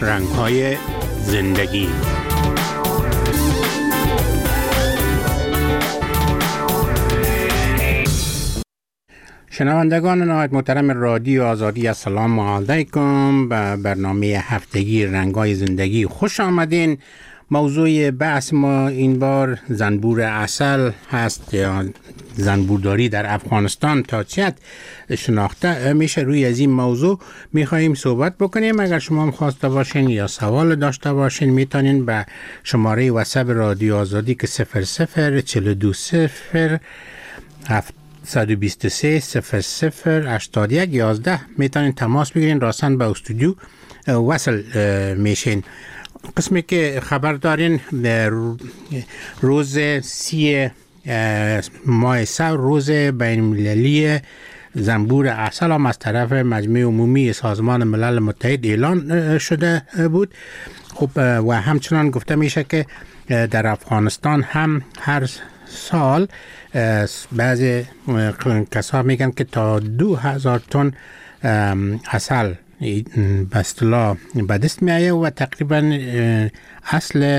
رنگ‌های زندگی. شنوندگان نهایت محترم رادیو آزادی، السلام علیکم. به برنامه هفتگی رنگ‌های زندگی خوش آمدین. موضوع بحث ما این بار زنبور عسل هست یا زنبورداری در افغانستان تا چه حد شناخته میشه. روی از این موضوع میخواییم صحبت بکنیم. اگر شما هم خواسته باشین یا سوال داشته باشین میتونین به شماره واتساپ رادیو آزادی که 004207 123 00 81 11 میتونین تماس بگیرین. راستن به استودیو وصل میشین. قسمی که خبر دارین روز 30 ماه سر روز بین المللی زنبور عسل هم از طرف مجمع عمومی سازمان ملل متحد اعلان شده بود. خب و همچنان گفته میشه که در افغانستان هم هر سال بعضی کسا میگن که تا 2000 تن عسل به اصطلاح به دست میایه و تقریبا اصل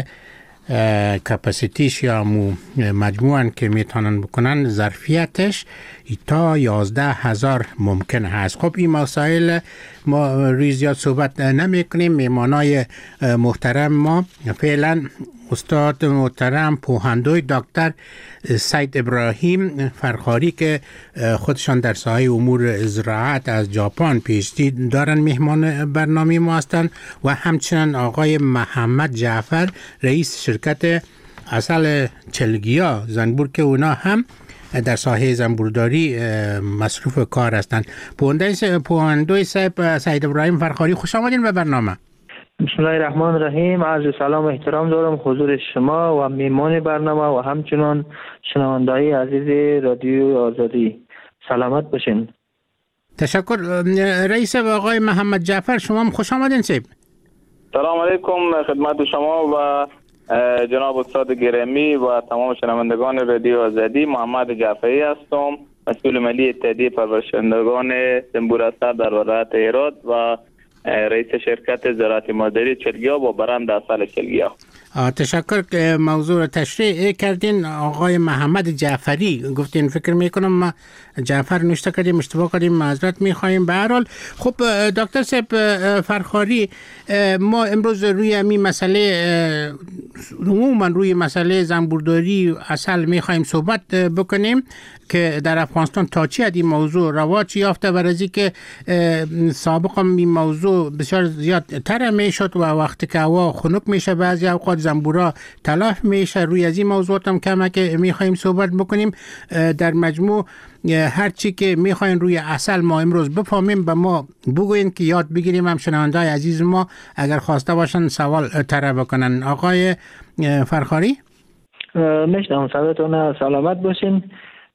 کپاسیتیش یا مجموعاً که میتونن بکنن ظرفیتش تا 11,000 ممکن هست. خب این مسائل ما روی زیاد صحبت نمی کنیم. میمانای محترم ما فعلا استاد محترم پوهندوی دکتر سید ابراهیم فرخاری که خودشان در ساحه امور زراعت از ژاپن پیشتی دارن مهمان برنامه ما هستند و همچنین آقای محمد جعفر رئیس شرکت عسل چلگیا زنبور که اونا هم در ساحه زنبورداری مصروف کار هستند. پوهندوی سید ابراهیم فرخاری خوش آمدین به برنامه. بسم الله الرحمن الرحیم. عرض سلام و احترام دارم حضور شما و میمان برنامه و همچنان شنونده‌های عزیز رادیو آزادی. سلامت باشین. تشکر. رئیس آقای محمد جعفر شما هم خوش آمدین. سلام علیکم خدمت شما و جناب استاد گرامی و تمام شنوندگان رادیو آزادی. محمد جعفری هستم، مسئول ملی اتحادیه پرورشدهندگان زنبور عسل در ولایت هرات و رئیس شرکت زراعت مادری چلگیا با برند عسل چلگیا. تشکر که موضوع رو تشریح کردین. آقای محمد جعفری گفتین، فکر میکنم ما جعفر نوشته کردیم، اشتباه کردیم، معذرت میخوایم. به هر حال خب دکتر صاحب فرخاری، ما امروز روی این مسئله عموما روی مسئله زنبورداری عسل میخوایم صحبت بکنیم که در افغانستان تا چه حد این موضوع رواج یافته. برای که سابقا این موضوع بسیار زیاد تر میشد و وقتی که هوا خنک میشه بعضی اوقات زنبورا تلف میشه. روی از این موضوعات هم کمه که میخوایم صحبت بکنیم. در مجموع هر چی که میخواین روی عسل ما امروز بفهمیم به ما بگوین که یاد بگیریم. هم شنونده‌های عزیز ما اگر خواسته باشن سوال طرح بکنن. آقای فرخاری میشنم صداتون. سلامت باشین.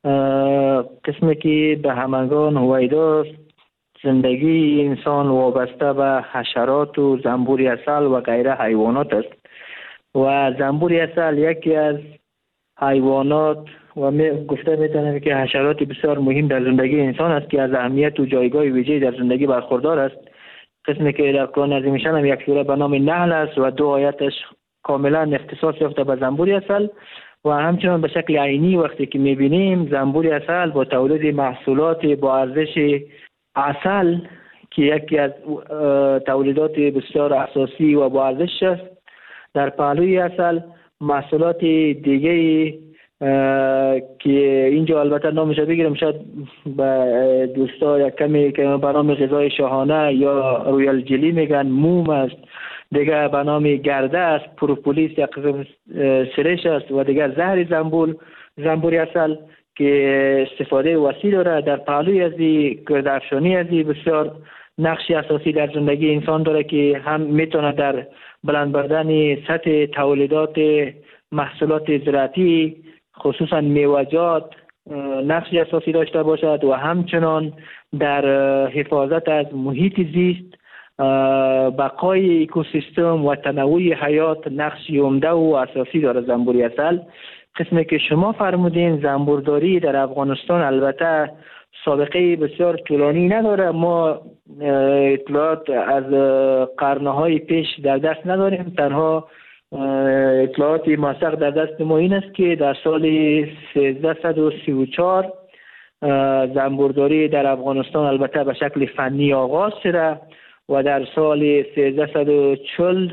قسمی که به همگان هویدا زندگی انسان وابسته به حشرات و زنبور عسل و غیره حیوانات است و زنبور عسل یکی از حیوانات و گفته میتونم که حشرات بسیار مهم در زندگی انسان است که از اهمیت و جایگاه ویژه‌ای در زندگی برخوردار است. قسمی که در قرآن عظیم شان هم یک سوره به نام نحل است و 2 آیاتش کاملا اختصاص یافته به زنبور عسل و همچنان به شکل عینی وقتی که میبینیم زنبور عسل با تولید محصولات با ارزش عسل که یکی از تولیدات بسیار اساسی و با ارزش است، در پهلوی عسل محصولات دیگه که اینجا البته نامش بگیرم شاید به دوستا یک کمی که به نام غذای شاهانه یا رویال جلی میگن، موم است، دیگه به نام گرده است، پروپولیس یک قسم سرش است و دیگه زهر زنبور عسل که استفاده وسیع داره. در پهلوی ازی گردافشانی ازی بسیار نقشی اساسی در زندگی انسان داره که هم میتونه در بلند بردن سطح تولیدات محصولات زراعتی خصوصا میوه‌جات نقشی اساسی داشته باشد و همچنان در حفاظت از محیط زیست، بقای اکوسیستم و تنوع حیات نقشی عمده و اساسی داره زنبور عسل. قسمی که شما فرمودین زنبورداری در افغانستان البته سابقه بسیار طولانی نداره. ما اطلاعات از قرنهای پیش در دست نداریم. تنها اطلاعات موثق در دست ما این است که در سال 1334 زنبورداری در افغانستان البته به شکل فنی آغاز شده و در سال 1340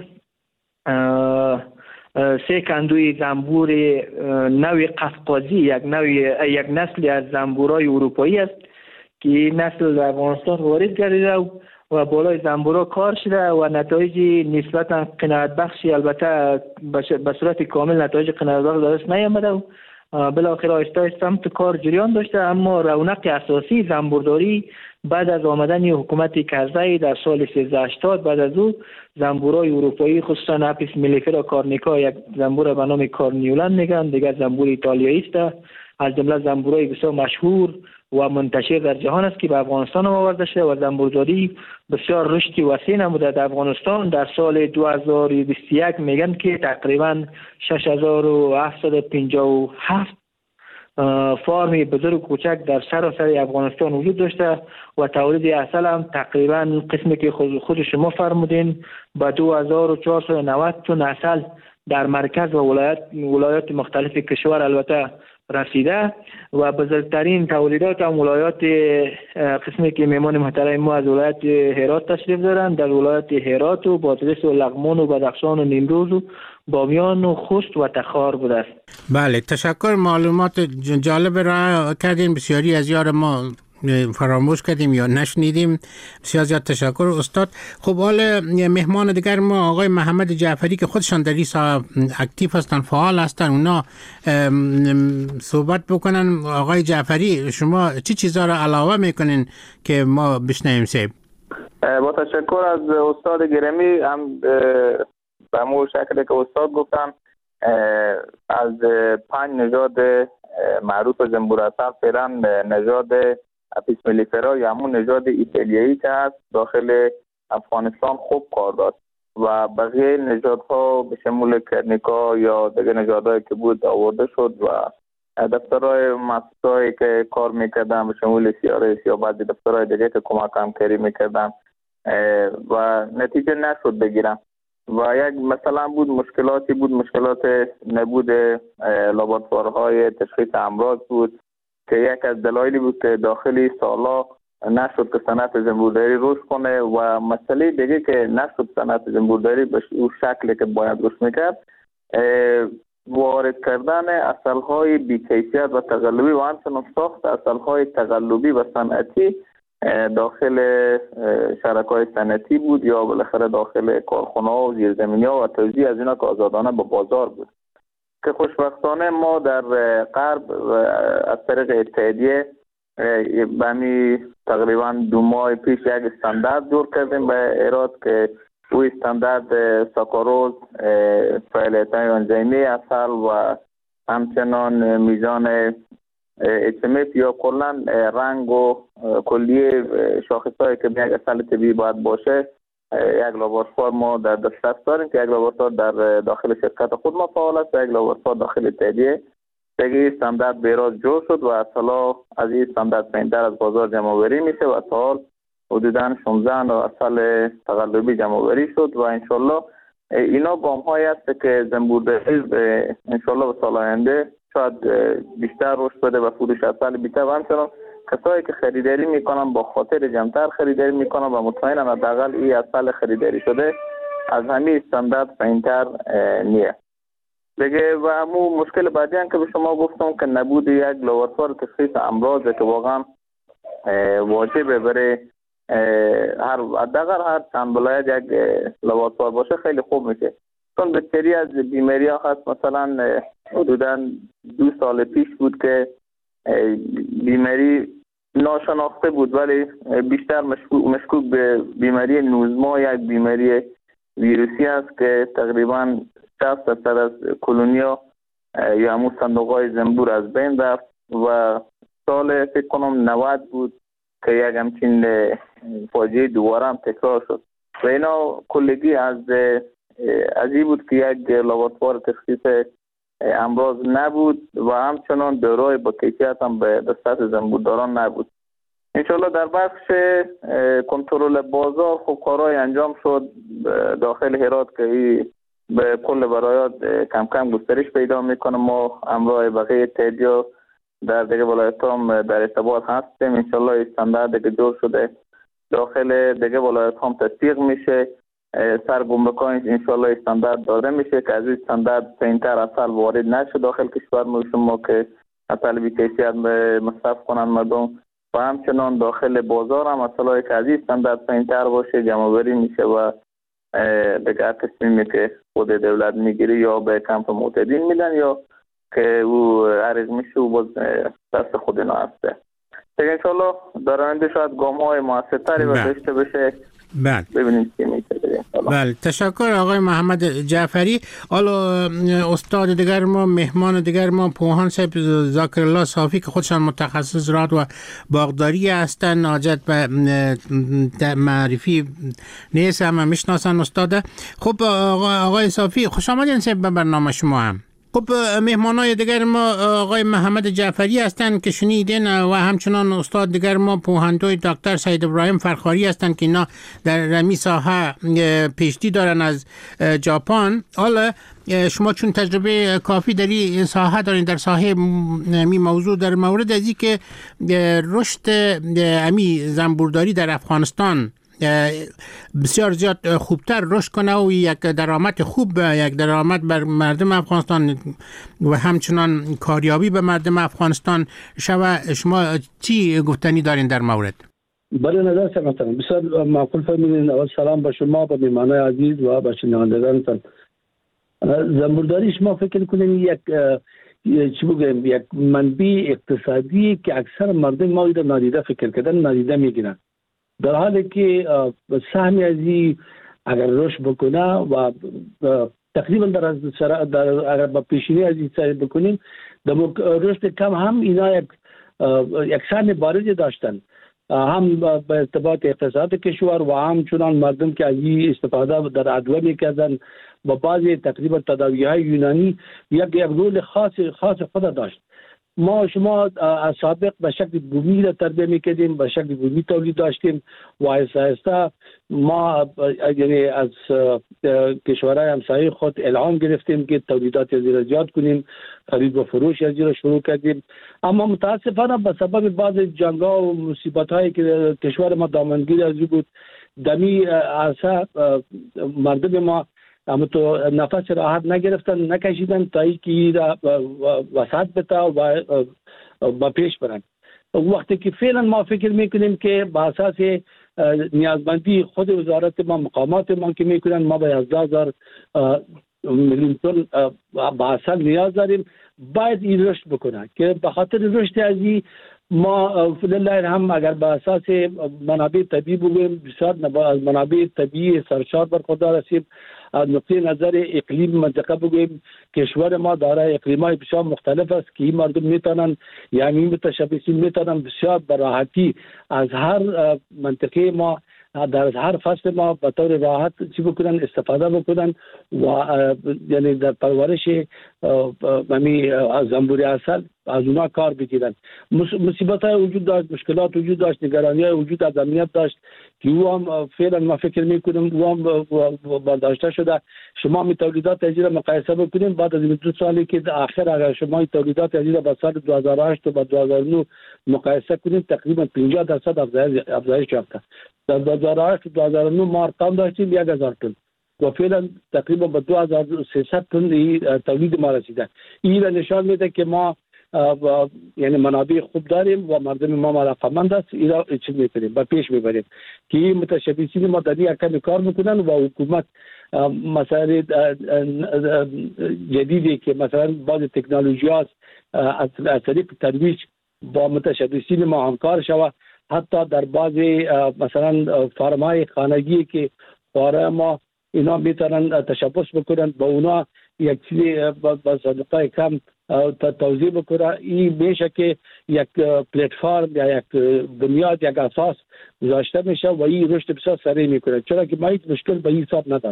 3 کندوی زنبور نوع قفقازی یک نسل از زنبورای اروپایی است که این نسل در افغانستان وارد گردیده و بالای زنبورا کار شده و نتایج نسبتا قناعت بخشی، البته به صورت کامل نتایج قناعت بخش دست نیامده و بالاخره آهسته سمت کار جریان داشته. اما رونق اساسی زنبورداری بعد از آمدن حکومت کرزی در سال 1380 بعد از او زنبورای اروپایی خصوصا اپیس ملیفرا کارنیکا، یک زنبور به نام کارنیولن میگن، دیگر زنبور ایتالیایی است، از جمله زنبورای بسیار مشهور و منتشر در جهان است که به افغانستان آورده شده و زنبورداری بسیار رشد وسیع نموده در افغانستان. در سال 2021 میگن که تقریبا 6757 فارم بزرگ و کوچک در سراسر افغانستان وجود داشته و تولید عسل هم تقریبا قسمی که خود شما فرمودین به 2490 تن عسل در مرکز و ولایات مختلف کشور البته رسیده و بزرگترین تولیدات هم ولایات قسمی که میمان محترم ما از ولایت هرات تشریف دارند. در ولایت هرات و بادغیس و لغمان و بدخشان و نیمروز و بامیان و خوست و تخار بوده است. بله، تشکر، معلومات جالب را کردین. بسیاری از یار ما فراموش کردیم یا نشنیدیم. بسیار زیاد تشکر استاد. خب حالا مهمان دیگر ما آقای محمد جعفری که خودشان در این اکتیو هستن، فعال هستن، اونا صحبت بکنن. آقای جعفری، شما چی چیزا را علاوه میکنین که ما بشنویم سیب؟ با تشکر از استاد گرامی. هم به مو شکلی که استاد گفتن از 5 نژاد معروف زنبور عسل فعلا نژاد اپیس ملیفرا یا همون نژاد ایتالیایی که هست داخل افغانستان خوب کار داد و بقیه نژادها به شمول کرنیکا یا دیگه نژادهایی که بود آورده شد و دفترهای مؤسسه‌ای که کار میکردن به شمول CRS یا بعضی دفترهای دیگه که کمک همکاری میکردن و نتیجه نشد بگیرن و یک مثلا بود مشکلات نبود لابراتوارهای تشخیص امراض بود که یک از دلایلی بود که داخلی سالا نشد که صنعت زنبورداری رشد کنه و مسئله دیگه که نشد صنعت زنبورداری به اون شکلی که باید رشد میکرد وارد کردن عسل‌های بی‌کیفیت و تقلبی و همچنین ساخت عسل‌های تقلبی و صنعتی داخل شرکای صنعتی بود یا بالاخره داخل کارخانه‌ها و زیرزمینی‌ها و توزیع از اینا که آزادانه به بازار بود که خوشبختانه ما در غرب از طریق اتحادیه بمی تقریبا 2 ماه پیش یک استاندارد جور کردیم به ایراد که او استاندارد ساکاروز، فعالیت‌های انزیمی عسل و همچنان میزان HMF یا کلا رنگ و کلیه شاخص‌هایی که یک عسل طبیعی باید باشه یک لابراتوار ما در دسترس داریم که یک لابراتوار در داخل شرکت خود ما فعال است و یک لابراتوار داخل اتحادیه دیگه استاندارد بیراز جور شد و اصلا از این استاندارد پایین‌تر از بازار جمع‌آوری میشه و تا حال حدوداً 16 عسل تقلبی جمع‌آوری شد و انشالله اینا گام‌هایی است که زنبورداری انشالله به سال آینده شاید بیشتر رشد بده و فروش عسل بیشتر و همچنان کسایی که خریداری میکنن با خاطر جمع‌تر خریداری میکنن و مطمئنن حداقل این عسل خریداری شده از همین استاندارد پایین‌تر نیه. دیگه و همون مشکل بعدی هم که به شما گفتم که نبود یک لابراتوار تشخیص امراضه که واقعا واجبه برای هر چند ولایت یک لابراتوار باشه خیلی خوب میشه، چون بسیاری از بیماری ها هست. مثلا حدوداً 2 سال پیش بود که بیماری ناشناخته بود ولی بیشتر مشکوک به بیماری نوزما، یک بیماری ویروسی است که تقریبا 60% از کلونیا یا همون صندوق‌های زنبور از بین رفت و سال فکر کنم 90 بود که یک همچین فاجعه دوباره هم تکرار شد و اینا کلگی از این بود که یک لابراتوار تشخیص امراض نبود و همچنان داروی با کیفیت هم به دسترس زنبورداران نبود انشالله در بخش کنترل بازار خب کارهای انجام شد داخل هرات که به کل برایات کم کم گسترش پیدا میکنه. ما همراه بقیه اتحادیه در دیگه ولایت هم در ارتباط هستیم. انشالله استاندارد که جور شده داخل دیگه ولایت هم تطبیق میشه. سرگمرکان انشالله استاندارد داده میشه که از این استاندارد پینتر اصل وارد نشه داخل کشور ما که اصل بی‌کیفیت مصرف کنن مردم و همچنان داخل بازار هم اصلا که از این استاندارد پینتر باشه جمع‌آوری میشه و دیگه تصمیمی که خود دولت میگیره یا به کمپ معتادین میدن یا که او عرض میشه و باز دست خود اینا هسته. دیگه انشالله در آینده شاید گام‌های موثرتری داشته بشه. ببینیم چی میشه. بله تشکر آقای محمد جعفری. حالا استاد دیگر ما، مهمان دیگر ما، پوهان صاحب ذاکر الله صافی که خودشان متخصص زراعت و باغداری هستند، حاجت به معرفی نیست، همه میشناسن استاد. خب آقای صافی خوش آمدین به برنامه شما. هم خب مهمانای دیگر ما آقای محمد جعفری هستند که شنیدین و همچنان استاد دیگر ما پوهندوی دکتر سید ابراهیم فرخاری هستند که اینا در رمی ساحه پیشتی دارن از ژاپن. حالا شما چون تجربه کافی در این ساحه دارین، در ساحه می موضوع در مورد ازی که رشد امی زنبورداری در افغانستان بسیار زیاد خوبتر رشد کنه و یک درآمد خوب، یک درآمد بر مردم افغانستان و همچنان کاریابی به مردم افغانستان شوه، شما چی گفتنی دارین در مورد؟ بله نظر سمتن بسیار معقول فرمودین. اول سلام به شما، به مهمانای عزیز و به شنوندگانتان. زنبورداری شما فکر کنین چی بگم یک منبع اقتصادی که اکثر مردم ما رو نادیده فکر کردن، نادیده میگیرن، در حالی که سهمی ازی اگر رشد بکنه و تقریبا در اگر با پیشینی ازی سعی بکنیم در رشد کم هم اینا یک سهم بارزی داشتن، هم به ارتباط اقتصاد کشور و همچنان مردم که ازی استفاده در ادویه میکردن و بعضی تقریبا تداوی‌های یونانی یک رول خاص خود داشت. ما شما از سابق به شکل بومی را تربیه میکردیم، به شکل بومی تولید داشتیم و آهسته ما یعنی از کشورهای همسایه خود الهام گرفتیم که تولیدات ازی را زیاد کنیم، خرید و فروش ازی را شروع کردیم. اما متاسفانه به سبب بعض جنگ‌ها و مصیبت‌هایی که کشور ما دامنگیر ازی بود، دمی عرصه مردم ما اما تو نفس راحت نگرفتن، نکشیدن تا اینکه وسعت بده و با پیش برن. وقتی که فعلا ما فکر میکنیم که با اساس نیازمندی خود وزارت ما، مقامات ما که میکنن، ما به 11,000 میلیون تن با اصل نیاز داریم، باید این رشد بکنه که به خاطر رشد ازی ما فلله هم اگر به اساس منابع طبیعی بگویم بسیار از منابع طبیعی سرشار برخوردار هستیم. از نقطه نظر اقلیم منطقه بگویم کشور ما دارای اقلیم‌های بسیار مختلف است که این مردم میتونن یعنی متشبثین میتونن بسیار به راحتی از هر منطقه ما در هر فصل ما به طور راحت چی بکنن استفاده بکنن و یعنی در پرورش زنبوری عسل از اونا کار بگیرن. مصیبت‌های وجود داشت، مشکلات وجود داشت، نگرانی‌های وجود از امنیت داشت که او هم فعلا ما فکر میکنم او هم برداشته شده. شما می تولیدات ازی را مقایسه بکنیم بعد از 2 سالی که آخر اگر شما تولیدات ازی را با سال 2008 و با 2009 مقایسه کنیم تقریبا 50% افزایش یافته. در 2008 و 2009 ما ارقام داشتیم 1000 تن و فعلا تقریبا به 2300 تن تولید ما رسیده. این را نشان میده که ما یعنی منابع خوب داریم و مردم ما علاقه‌مند است. اینا چی می‌کنیم با پیش می‌بریم که متشبثین ما در این کار میکنن و حکومت مسائل جدیدی که مثلا بعض تکنولوژی‌ها از طریق ترویج با متشبثین ما همکار شود. حتی در بعضی مثلا فارم‌های خانگی که فارم ما اینا میتونن تشبث بکنن با اونا یک چیزی با صدقه کم توضیح بکنه. این میشه که یک پلتفرم یا یک بنیاد، یک اساس گذاشته میشه و این رشد بسیار سریع میکنه، چرا که ما هیچ مشکل به این حساب نداریم.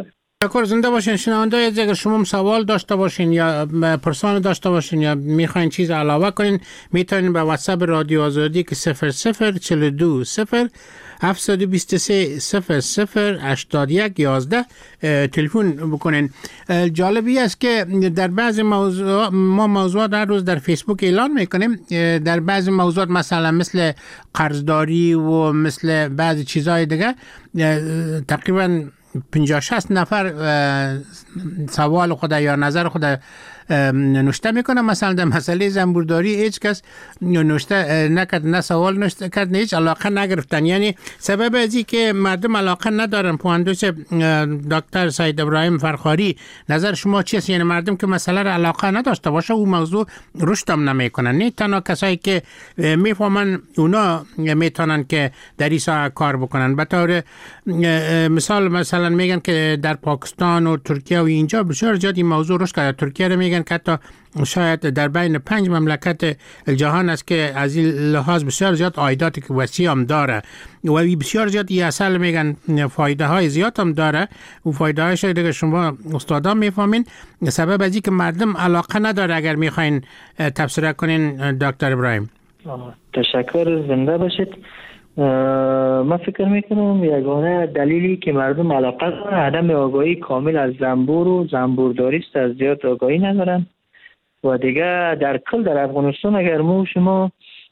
تشکر. زنده باشین شنونده. اگر شما هم سوال داشته باشین یا پرسان داشته باشین یا میخواین چیز علاوه کنین، میتونین به واتساپ رادیو آزادی که 0042 0 723 00 81 11 تلفن بکنین. جالبی است که در بعض ما موضوعات هر روز در فیسبوک اعلان میکنیم. در بعض موضوعات مثلا مثل قرضداری و مثل بعضی چیزهای دیگه تقریبا 50-60 نفر سوال خود یا نظر خود نوشته میکنه. مثلا در مسئله زنبورداری هیچ کس نوشته نکرد، نه سوال نوشته کرد، نه هیچ علاقه نگرفتن. یعنی سبب ازی که مردم علاقه ندارن. پواندوس دکتر سید ابراهیم فرخاری، نظر شما چیست؟ یعنی مردم که مسئله را علاقه نداشته باشه او موضوع رشد هم نمیکنن. نه تنها کسایی که میفهمن اونا میتونن که در این ساحه کار بکنن. به طور مثلا میگن که در پاکستان و ترکیه و اینجا بسیار زیاد این موضوع رشد کرده. ترکیه رو میگن که حتی شاید در بین 5 مملکت جهان است که از این لحاظ بسیار زیاد عایداتی که وسیع هم داره و بسیار زیاد این اصل میگن فایده های زیاد هم داره. و فایده هایش دیگه شما استادا میفهمین. سبب ازی که مردم علاقه نداره. اگر میخواین تفسیر کنین دکتر ابراهیم. تشکر. زنده باشید. من فکر میکنم یگانه دلیلی که مردم علاقه دارن عدم آگاهی کامل از زنبور و زنبورداری است. از زیاد آگاهی ندارن و دیگه در کل در افغانستان اگر ما شما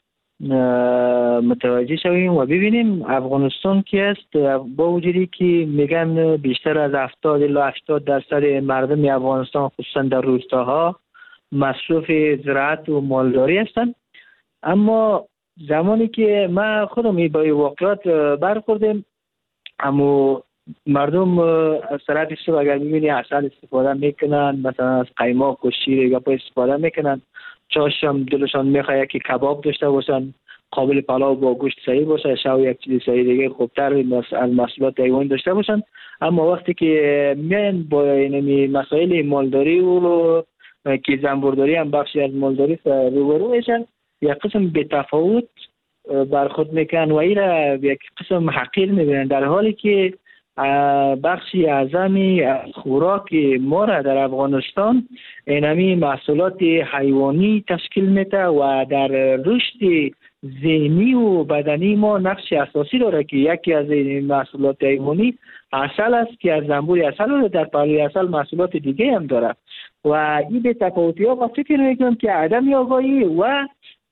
متوجه شویم و ببینیم افغانستان کی است، با وجودی که میگن بیشتر از 70-80% مردم افغانستان خصوصا در روستاها مصروف زراعت و مالداری هستند، اما زمانی که ما خودم با واقعات برخوردیم، اما مردم از طرف صبح اگر میبینی عسل استفاده میکنن، مثلا از قیماق و شیر گپا استفاده میکنن، چاشم دلشان میخواد که کباب داشته باشن، قابل پلاو با گوشت صحیح باشه، شاو یک چیز صحیح دیگه خوبتر از محصولات حیوانی داشته باشن. اما وقتی که میان با این مسائل مالداری و که زنبورداری هم بخشی از مالداری روبرو میشن، یک قسم به تفاوت برخورد میکنن و این را یک قسم حقیر میبینن، در حالی که بخشی اعظمی از خوراک ما را در افغانستان اینمی محصولات حیوانی تشکیل میده و در رشد ذهنی و بدنی ما نقش اساسی داره که یکی از این محصولات حیوانی عسل است که از زنبور عسل رو در پهلوی عسل محصولات دیگه هم داره و این به تفاوتی ها فکر میکنم که عدم آگاهی و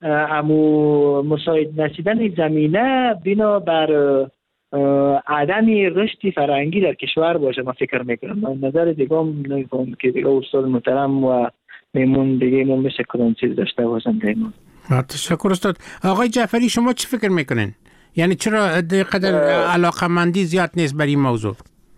امو مساعد نشدن زمینه بنا بر عدم رشد فرهنگی در کشور باشه. من فکر میکنم من نظر دیگه هم نمیکنم که دیگه استاد محترم و میمون دیگه ما میشه کدام چیز داشته باشم دیگه. تشکر استاد. آقای جعفری شما چی فکر میکنین؟ یعنی چرا قدر علاقمندی زیاد نیست بر این موضوع؟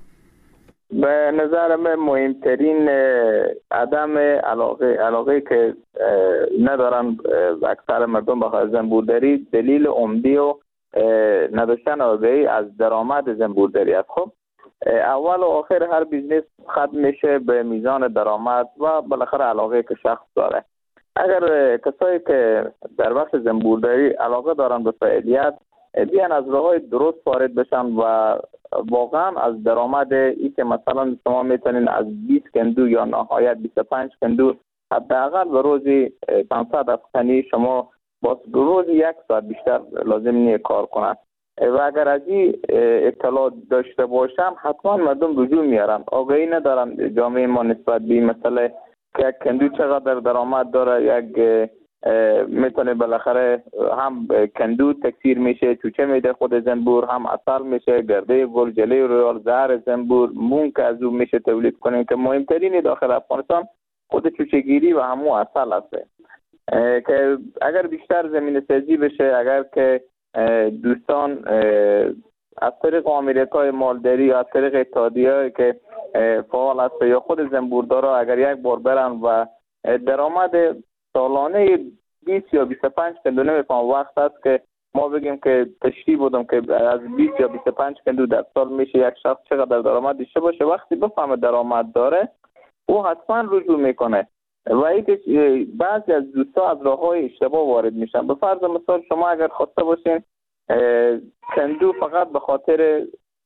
به نظر من مهمترین عدم علاقه که ندارن اکثر مردم به زنبورداری دلیل عمده و نداشتن آگاهی از درآمد زنبورداری است. خب اول و آخر هر بیزنس ختم میشه به میزان درآمد و بالاخره علاقه که شخص داره. اگر کسایی که در بخش زنبورداری علاقه دارن به فعالیت بیان از راههای درست وارد بشن و واقعا از درآمد ای که مثلا شما میتونین از 20 کندو یا نهایت 25 کندو حداقل به روزی 500 افغانی شما با روزی 1 ساعت بیشتر لازم نیست کار کنن و اگر از این اطلاع داشته باشن حتما مردم رجوع میارن. آگاهی ندارن جامعه ما نسبت به این مسئله که یک کندو چقدر درآمد داره، یک میتونه بالاخره هم کندو تکثیر میشه، چوچه میده خود زنبور، هم عسل میشه، گرده گل، جلی رویال، زهر زنبور، مون که از اون میشه تولید کنیم که مهمترین داخل افغانستان خود چوچه گیری و همون عسل هسته که اگر بیشتر زمین سازی بشه، اگر که دوستان از طریق آمریکای مالداری یا از طریق اتحادیه‌ای که فعال است یا خود زنبوردارا اگر یک بار برن و درآمد سالانه 20 یا 25 کندو نمیفهم وقت است که ما بگیم که تشریح بودم که از 20 یا 25 کندو در سال میشه یک شخص چقدر درآمد داشته باشه، وقتی بفهمه درآمد داره او حتما رجوع میکنه و اینکه بعضی از دوستا از راههای اشتباه وارد میشن. به فرض مثال شما اگر خواسته باشین کندو فقط به خاطر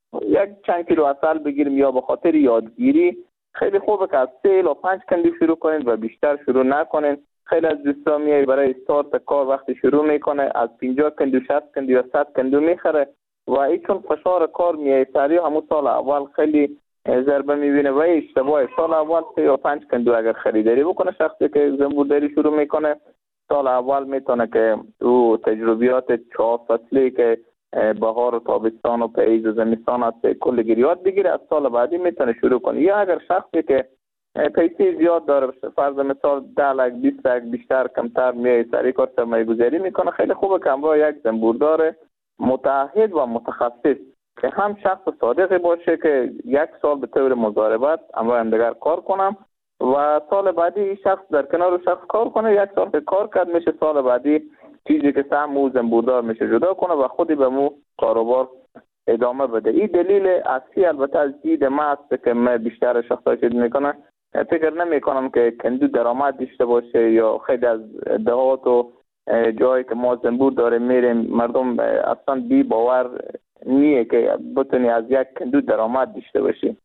یک چند کیلو عسل بگیریم یا به خاطر یادگیری خیلی خوبه که از 3 الی 5 کندو شروع کنید و بیشتر شروع نکنید. خیلی از دوستان میای برای استارت کار وقتی شروع میکنه از 50 کندو 60 کندو یا 100 کندو میخره و این چون فشار کار میای سریع همون سال اول خیلی ضربه میبینه و اشتباه. سال اول 3 یا 5 کندو اگر خریداری بکنه شخصی که زنبورداری شروع میکنه سال اول میتونه که او تجربیات 4 فصلی که بهار و تابستان و پاییز و زمستان هست کل یاد بگیره. از سال بعدی میتونه شروع کنه. یا اگر شخصی که پیسه زیاد داره فرض مثال 10 لک 20 لک بیشتر کمتر میای سریع کار سرمایه گذاری میکنه خیلی خوبه که همراه یک زنبوردار متعهد و متخصص که هم شخص صادقی باشه که 1 سال به طور مضاربت همراه همدیگر کار کنم و سال بعدی شخص در کنار شخص کار کنه. 1 سال که کار کرد میشه سال بعدی چیزی که سهم او زنبوردار میشه جدا کنه و خودی به مو کاروبار ادامه بده. این دلیل اصلی البته از دید ما است که من بیشتر شخصا چیز میکنه فکر نمی کنم که کندو درآمد داشته باشه یا خیلی از دهات و جایی که ما زنبور داره میریم مردم اصلا بی باور نیه که بتونی از یک کندو درآمد داشته باشی.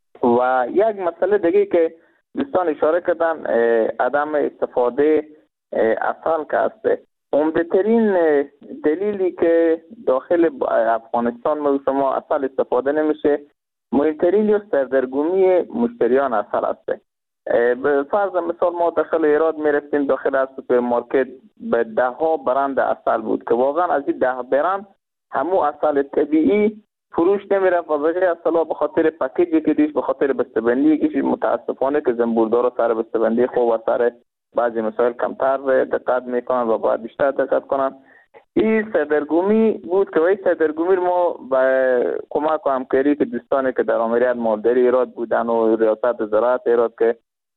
و یک مسئله دیگه که دوستان اشاره کردن عدم استفاده عسل که هسته. عمده‌ترین دلیلی که داخل افغانستان ما شما عسل استفاده نمیشه مهمترین یا سردرگمی مشتریان عسل هسته. به فرض مثال ما داخل ایراد میرفتیم داخل از سوپرمارکت به 10 برند عسل بود که واقعا از این 10 برند همو عسل طبیعی فروش نمیرفت و بقیه عسل به خاطر پکیجی که دیش به خاطر بسته‌بندی که متاسفانه که زنبوردارا سر بسته‌بندی خوب و سر بعضی مسائل کمتر دقت میکنن و باید بیشتر دقت کنن. این سردرگمی بود که این سردرگمی ما به کمک و همکاری که دوستانی که در آمریت مالداری ایراد بودن و ریاست زراعت ایراد که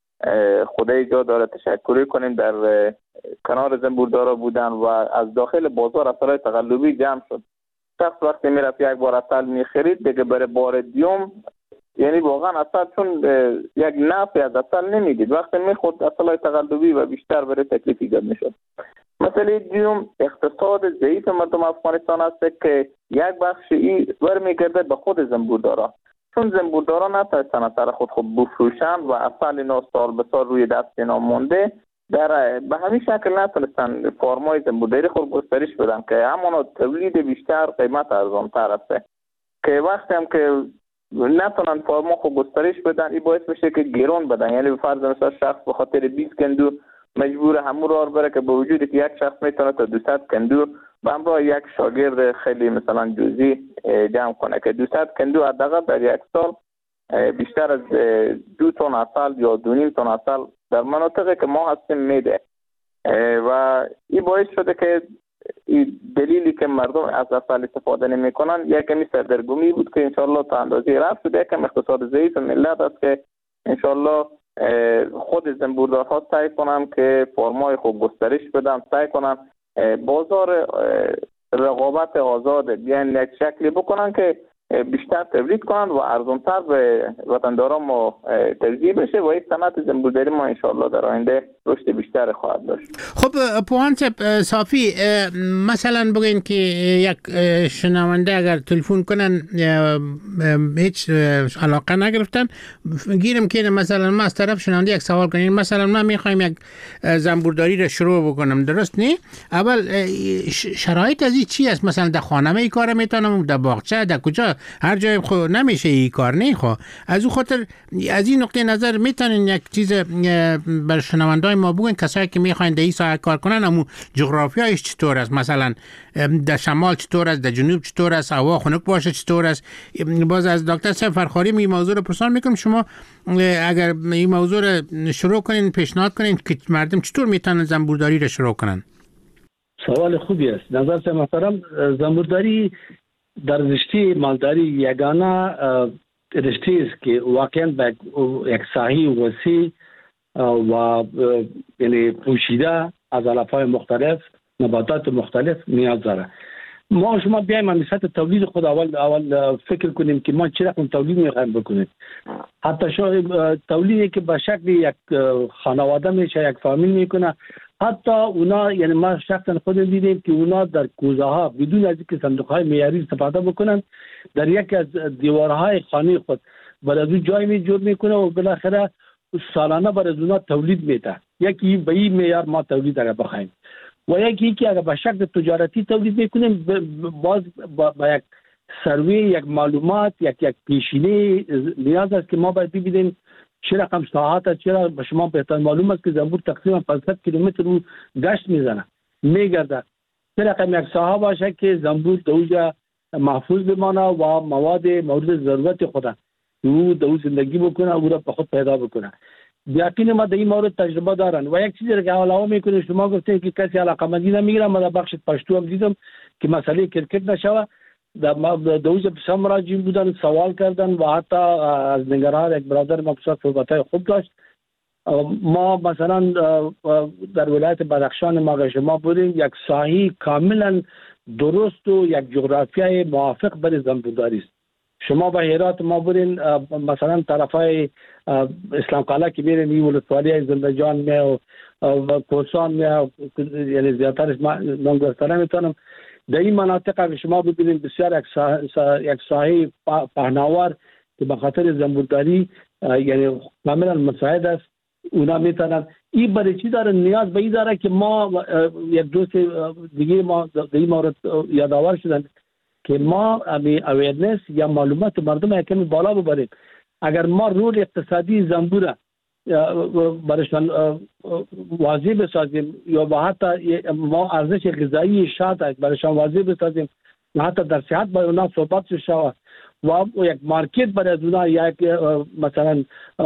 خدای جا داره تشکری کنیم در کنار زنبوردارا بودن و از داخل بازار عسل تقلبی جمع شد. شخص وقتی میرفت 1 بار عسل میخرید دیگه برای بار دیوم یعنی واقعا عسل چون یک نفعی از عسل نمیدید وقتی میخورد عسل تقلبی و بیشتر برای تکلیف ایجاد میشد. مسئله دیوم اقتصاد ضعیف مردم افغانستان است که یک بخش ای برمیگرده به خود زنبوردارا چون زنبوردارا نتونستن اثر خود بفروشند و عسل اینا سال به سال روی دست اینا مونده به همین شکل نتونستن فارمای زنبورداری خود گسترش بدن که همانا تولید بیشتر قیمت ارزانتر است که وقتی هم که نتونن فارما خود گسترش بدن این باعث بشه که گران بدن. یعنی به فرض مثلا شخص به خاطر 20 کندو مجبور همون راه بره که با وجودی که یک شخص میتونه تا 200 کندو به همراه یک شاگرد خیلی مثلا جزئی جمع کنه که 200 کندو حداقل در 1 سال بیشتر از 2 تن عسل یا 2.5 تن عسل در مناطقی که ما هستیم میده و این باعث شده که این دلیلی که مردم از عسل استفاده نمیکنن یک کمی سردرگمی بود که انشالله تا اندازه رفت شده. یکم اقتصاد ضعیف ملت است که انشالله خود زنبوردارها سعی کنن که فرمای خوب گسترش بدن سعی کنن بازار رقابت آزاد بیان یک شکلی بکنن که بیشتر تولید کنن و ارزانتر به وطنداران ما ترجیح بشه و این صنعت زنبورداری ما انشالله در آینده رشد بیشتر خواهد داشت. خب پوان صافی مثلا بگین که یک شنونده اگر تلفن کنن هیچ علاقه نگرفتن گیرم که مثلا ما از طرف شنونده یک سوال کنیم مثلا من میخوایم یک زنبورداری را شروع بکنم درست نه؟ اول شرایط از این چی است؟ مثلا در خانه ای کار میتونم در باغچه در کجا هر جای خو نمیشه این کار نه خو از اون خاطر از این نقطه نظر میتونین یک چیز بر شنوندای ما بگین کسایی که میخواین در این ساحه کار کنن اما جغرافیایش چطور است مثلا در شمال چطور است در جنوب چطور است هوا خنک باشه چطور است باز از دکتر صاحب فرخاری این موضوع رو پرسان میکنم شما اگر این موضوع رو شروع کنین پیشنهاد کنین که مردم چطور میتونن زنبورداری رو شروع کنن. سوال خوبی است. نظر محترم زنبورداری در رشته مالداری یگانه رشته است که واقعا به یک ساحه وسیع و یعنی پوشیده از علف‌های مختلف نباتات مختلف نیاز داره. ما شما بیایم از سطح تولید خود اول فکر کنیم که ما چه رقم تولید می‌خوایم بکنیم. حتی شاید تولیدی که به شکل یک خانواده میشه یک فامیل میکنه حتی اونا یعنی ما شخصا خود دیدیم که اونا در کوزه ها بدون از اینکه صندوق های معیاری استفاده بکنن در یک از دیوارهای خانه خود برای از جای می جور میکنه و بالاخره سالانه برای اونا تولید میده. یکی به این معیار ما تولید اگر بخوایم و یکی که اگر به شکل تجارتی تولید میکنیم باز با یک سروی، یک معلومات، یک پیشینه نیاز است که ما باید ببینیم چه رقم ساعت چرا به شما بهتر معلوم است که زنبور تقریبا 500 کیلومتر رو گشت میزنه میگرده. چه رقم یک ساحه باشه که زنبور دوجا محفوظ بمانه و مواد مورد ضرورت خود او دو زندگی بکنه او را به خود پیدا بکنه. یقینا ما در این مورد تجربه دارن و یک چیزی که علاوه میکنه شما گفتین که کسی علاقمندی نمیگیره. ما در بخش پشتو هم دیدم که مسئله کرکٹ نشوه دوز بسیار مراجعین بودن سوال کردن و حتی از نگران یک برادر ما بسیار صحبت‌های خوب داشت. ما مثلا در ولایت بدخشان ما شما بریم یک ساحه کاملا درست و یک جغرافیای موافق برای زنبورداری است. شما به هرات ما برین مثلا طرفای اسلام قلعه که برین این ولسوالی زندجان می و کوسان می یعنی زیادترش من گفتن نمیتونم در این مناطق که شما ببینید بسیار یک ساحه پهناور که به خاطر زنبورداری یعنی کاملا مساعد است. اونا میتونن این برای چی داره نیاز به این داره که ما یک دوست دیگه ما در این مورد یادآور شدن که ما اویرنس یا معلومات مردم کمی بالا ببریم. اگر ما رول اقتصادی زنبور برایشان واضح بسازیم یا با حتی ما ارزش غذایی شاد برایشان واضح بسازیم یا حتی در صحت با اونا صحبت شود و یک مارکت برای اونا یک مثلا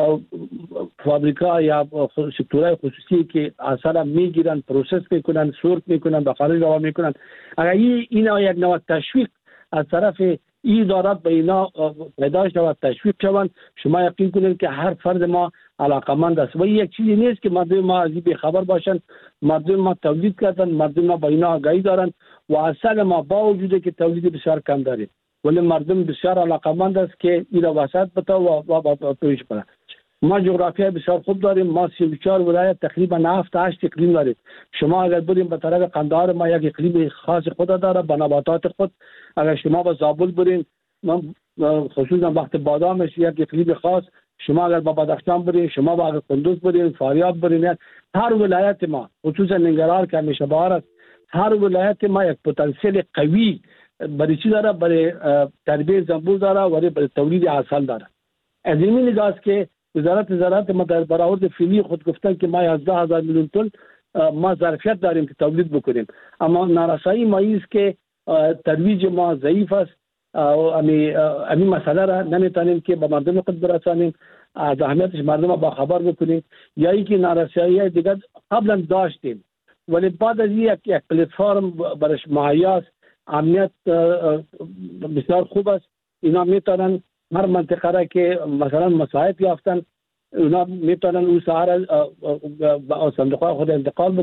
فابریکا یا سکتورهای خصوصی که اصلا میگیرن پروسس میکنن سورت میکنن به خارج روان میکنن اگر اینا یک نوع تشویق از طرف این ادارات به اینا پیدا شود تشویق شوند شما یقین کنید که هر فرد ما علاقمند است و یک چیزی نیست که مردم ما از این بخبر باشند. مردم ما تولید کردن، مردم ما با اینا آگاهی دارن و اصلا ما با وجود که تولید بسیار کم داریم ولی مردم بسیار علاقمند است که اینا وسط بتا و پیش بره. ما جغرافیای بسیار خوب داریم. ما 34 ولایت تقریبا 7-8 اقلیم داریم. شما اگر بریم به طرف قندهار ما یک اقلیم خاص خود داره با نباتات خود. اگر شما به زابل برین خصوصا وقت بادامش یک اقلیم خاص. شما اگر با بدخشان برین، شما با قندوز برین، فاریاب برین، هر ولایت ما خصوصا ننگرهار که همیشه بهار است هر ولایت ما یک پتانسیل قوی برای چی داره؟ برای تربیه زنبور داره و برای تولید عسل داره. از این نگاه است که وزارت زراعت ما در برآورد فعلی خود گفتن که ما 11,000 میلیون تن ما ظرفیت داریم که تولید بکنیم اما نارسایی ما است که ترویج ما ضعیف است. همین مسئله را نمیتونیم که به مردم خود برسانیم از اهمیتش مردم با خبر بکنیم یا اینکه نارسایی دیگر قبلا داشتیم ولی بعد از یک پلتفرم برش مهیا است. امنیت بسیار خوب است. اینا میتونن هر منطقه را که مثلا مساعد یافتن اونا میتونن اون سهر با صندوق خود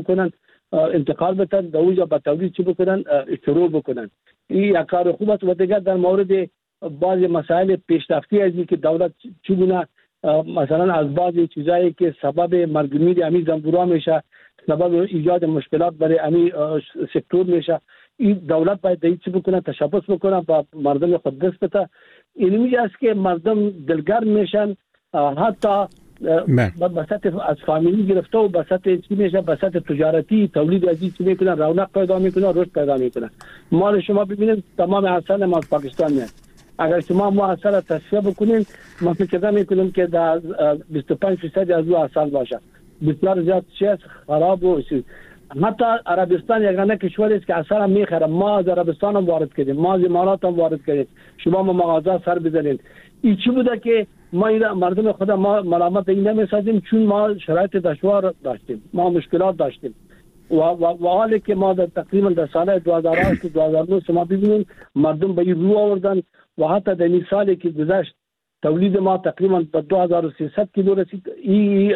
انتقال بتن دوجا با تولید چی بکنن شروع بکنن. این یک کار خوب است و دیگر در مورد بعض مسائل پیشرفتی ازی که دولت چگونه مثلا از بعضی چیزایی که سبب مرگ میر امی زنبورا میشه سبب ایجاد مشکلات برای امی سکتور میشه این دولت باید چی بکنه تشبث بکنه با مردم خود دست بده. این میگه است که مردم دلگرم میشن حتی بساط از فامیلی گرفته و بساط چی میشه بساط تجارتی تولید ازی چی میکنن رونق پیدا میکنن رشد پیدا میکنن. مال شما ببینید تمام عسل ما از پاکستان میاد. اگر شما ما عسل تصفیه بکنین ما فکر میکنیم که در 25% از او عسل باشه بسیار زیاد چیز خراب و حتی عربستان یگانه کشوری است که عسل میخره. ما از عربستان هم وارد کردیم، ما از امارات هم وارد کردیم. شما ما مغازه سر بزنید. این چی بوده که ما مردم خود ما ملامت این نمیسازیم چون ما شرایط دشوار داشتیم، ما مشکلات داشتیم و حالی که ما در تقریبا در سال 2008 2009 شما ببینید مردم به این رو آوردن و حتی در این سالی که گذشت تولید ما تقریبا به 2300 کیلو رسید. این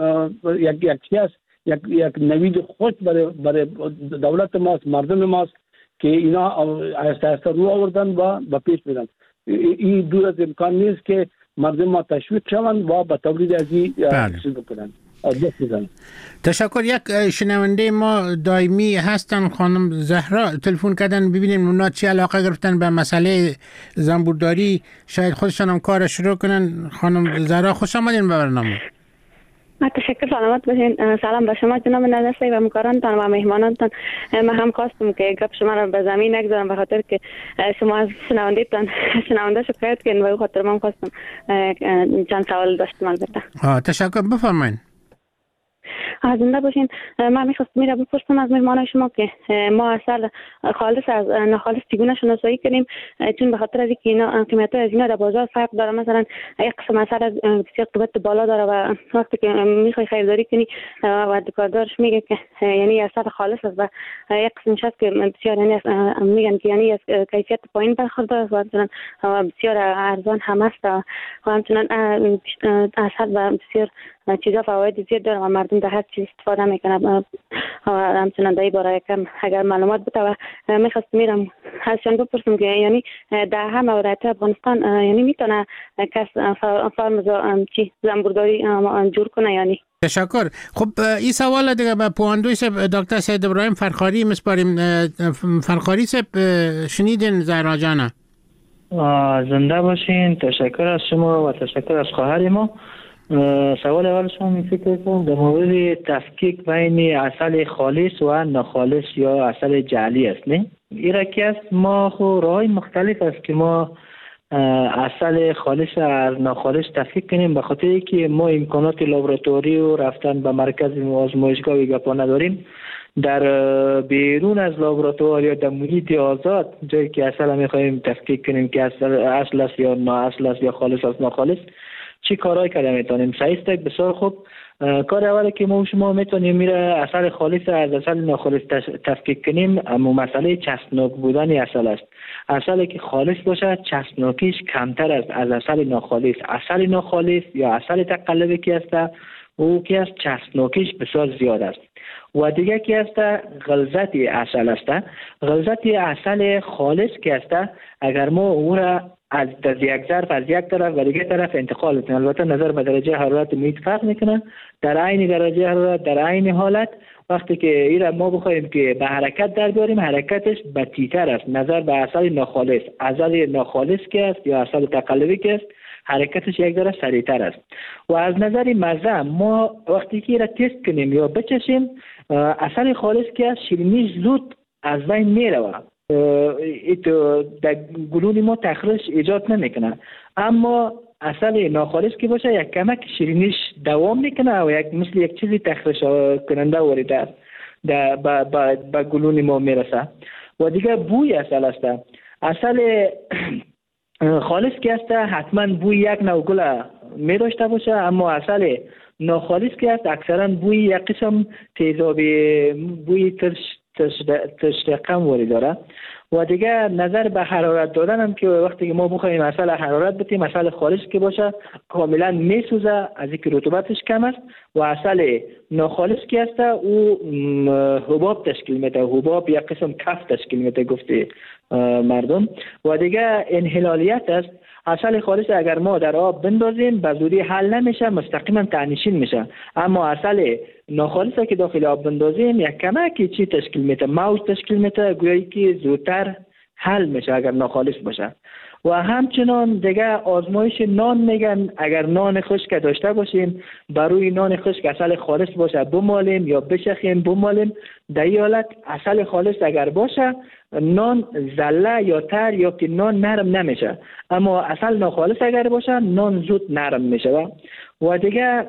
یک نوید خوش برای دولت ماست مردم ماست که اینا آهسته آهسته رو آوردن و به پیش میرن. این دور از امکان نیست که مردم ما تشویق شوند و به تولید ازی چیز بکنن. تشکر. یک شنونده ما دائمی هستن، خانم زهرا، تلفن کردن ببینیم اونا چی علاقه گرفتن به مسئله زنبورداری، شاید خودشان هم کار شروع کنن. خانم زهرا خوش آمدین به برنامه. تشکر، سلامت باشین. سلام به شما جناب نظرسایی و مکارانتان و مهمانانتان. من هم خواستم که گپ شما را به زمین نگذارم به خاطر که شما از شنونده شکایت کردین و به خاطر من خواستم چند سوال داشتم. البته تشکر، بفرمایید. زنده باشین. من میخواستم میره بپرسم از مهمانای شما که ما عسل خالص از ناخالص چگونه شناسایی کنیم، چون به خاطر از اینکه اینا قیمت‌ها از اینا در بازار فرق داره. مثلا یک قسم عسل بسیار قیمت بالا داره و وقتی که میخوای خریداری کنی و دکاندارش میگه که یعنی عسل خالص است و یک قسمش هست که بسیار یعنی میگن که یعنی از کیفیت پایین برخوردار است و مثلا بسیار ارزان هم است و همچنین عسل و بسیار چیزا فواید زیاد داره و مردم در هر چیز استفاده میکنه و همچنان در این باره کم اگر معلومات بده و میخواستم میرم ازشان بپرسم که یعنی در همه ولایت افغانستان یعنی میتونه کس فارم زنبورداری جور کنه یعنی؟ تشکر. خب این سوال دیگه به پواندوی دکتر سید ابراهیم فرخاری مسپاریم. فرخاری صاحب شنیدین زهرا جانه؟ زنده باشین. تشکر از شما و تشکر از خواهر ما. سوال اول شما می فکر کنم در مورد تفکیک بین عسل خالص و ناخالص یا عسل جعلی است. نه این که است ما خو راه مختلف است که ما عسل خالص از ناخالص تفکیک کنیم، به خاطر اینکه ما امکانات لابراتوری و رفتن به مرکز آزمایشگاه گپا نداریم. در بیرون از لابراتوار یا در محیط آزاد جایی که عسل میخوایم تفکیک کنیم که اصل است یا نااصل است یا خالص است ناخالص، چی کارهای کرده میتونیم؟ صحیح است. بسیار خوب. کار اولی که ما و شما میتونیم میره عسل خالص از عسل ناخالص تفکیک کنیم، اما مسئله چسبناک بودن عسل است. عسلی که خالص باشه چسبناکیش کمتر است از عسل ناخالص. عسل ناخالص یا عسل تقلبی که است او که است چسبناکیش بسیار زیاد است. و دیگه که است غلظت عسل است. غلظت عسل خالص که است اگر ما او را از یک ظرف از یک طرف و دیگه طرف انتقال کنیم، البته نظر به درجه حرارت محیط فرق میکنه، در عین درجه حرارت در عین حالت وقتی که این را ما بخوایم که به حرکت در بیاریم حرکتش بطی‌تر است نظر به عسل ناخالص. عسل ناخالص که است یا عسل تقلبی که است حرکتش یک ذره سریعتر است. و از نظر مزه ما وقتی که را تست کنیم یا بچشیم عسل خالص که است شیرینیش زود از بین میره، در گلون ما تخریش ایجاد نمیکنه. اما عسل ناخالص که باشه یک کمک شیرینیش دوام میکنه و یک مثل یک چیزی تخریش کننده وارد به گلون ما میرسه. و دیگه بوی عسل است. عسل خالص که است حتما بوی یک نوع گل می داشته باشه، اما عسل ناخالص که است اکثرا بوی یک قسم تیزابی بوی تشرقم وارد داره. و دیگه نظر به حرارت دادن هم که وقتی که ما بخوایم عسل حرارت بدیم عسل خالص که باشه کاملا میسوزه از اینکه رطوبتش کم است. و عسل ناخالص که است او حباب تشکیل میده، حباب یک قسم کف تشکیل میده گفته مردم. و دیگه انحلالیت است. عسل خالص اگر ما در آب بندازیم به زودی حل نمیشه، مستقیما تنشین میشه. اما عسل ناخالص که داخل آب بندازیم یک کمکی چی تشکیل میده، موج تشکیل میده، گویی که زودتر حل میشه اگر ناخالص باشه. و همچنان دیگه آزمایش نان میگن اگر نان خشک داشته باشیم بر روی نان خشک عسل خالص باشه بمالیم یا بشخیم بمالیم، در این حالت عسل خالص اگر باشه نان زله یا تر یا که نان نرم نمیشه، اما عسل ناخالص اگر باشه نان زود نرم میشه. و دیگه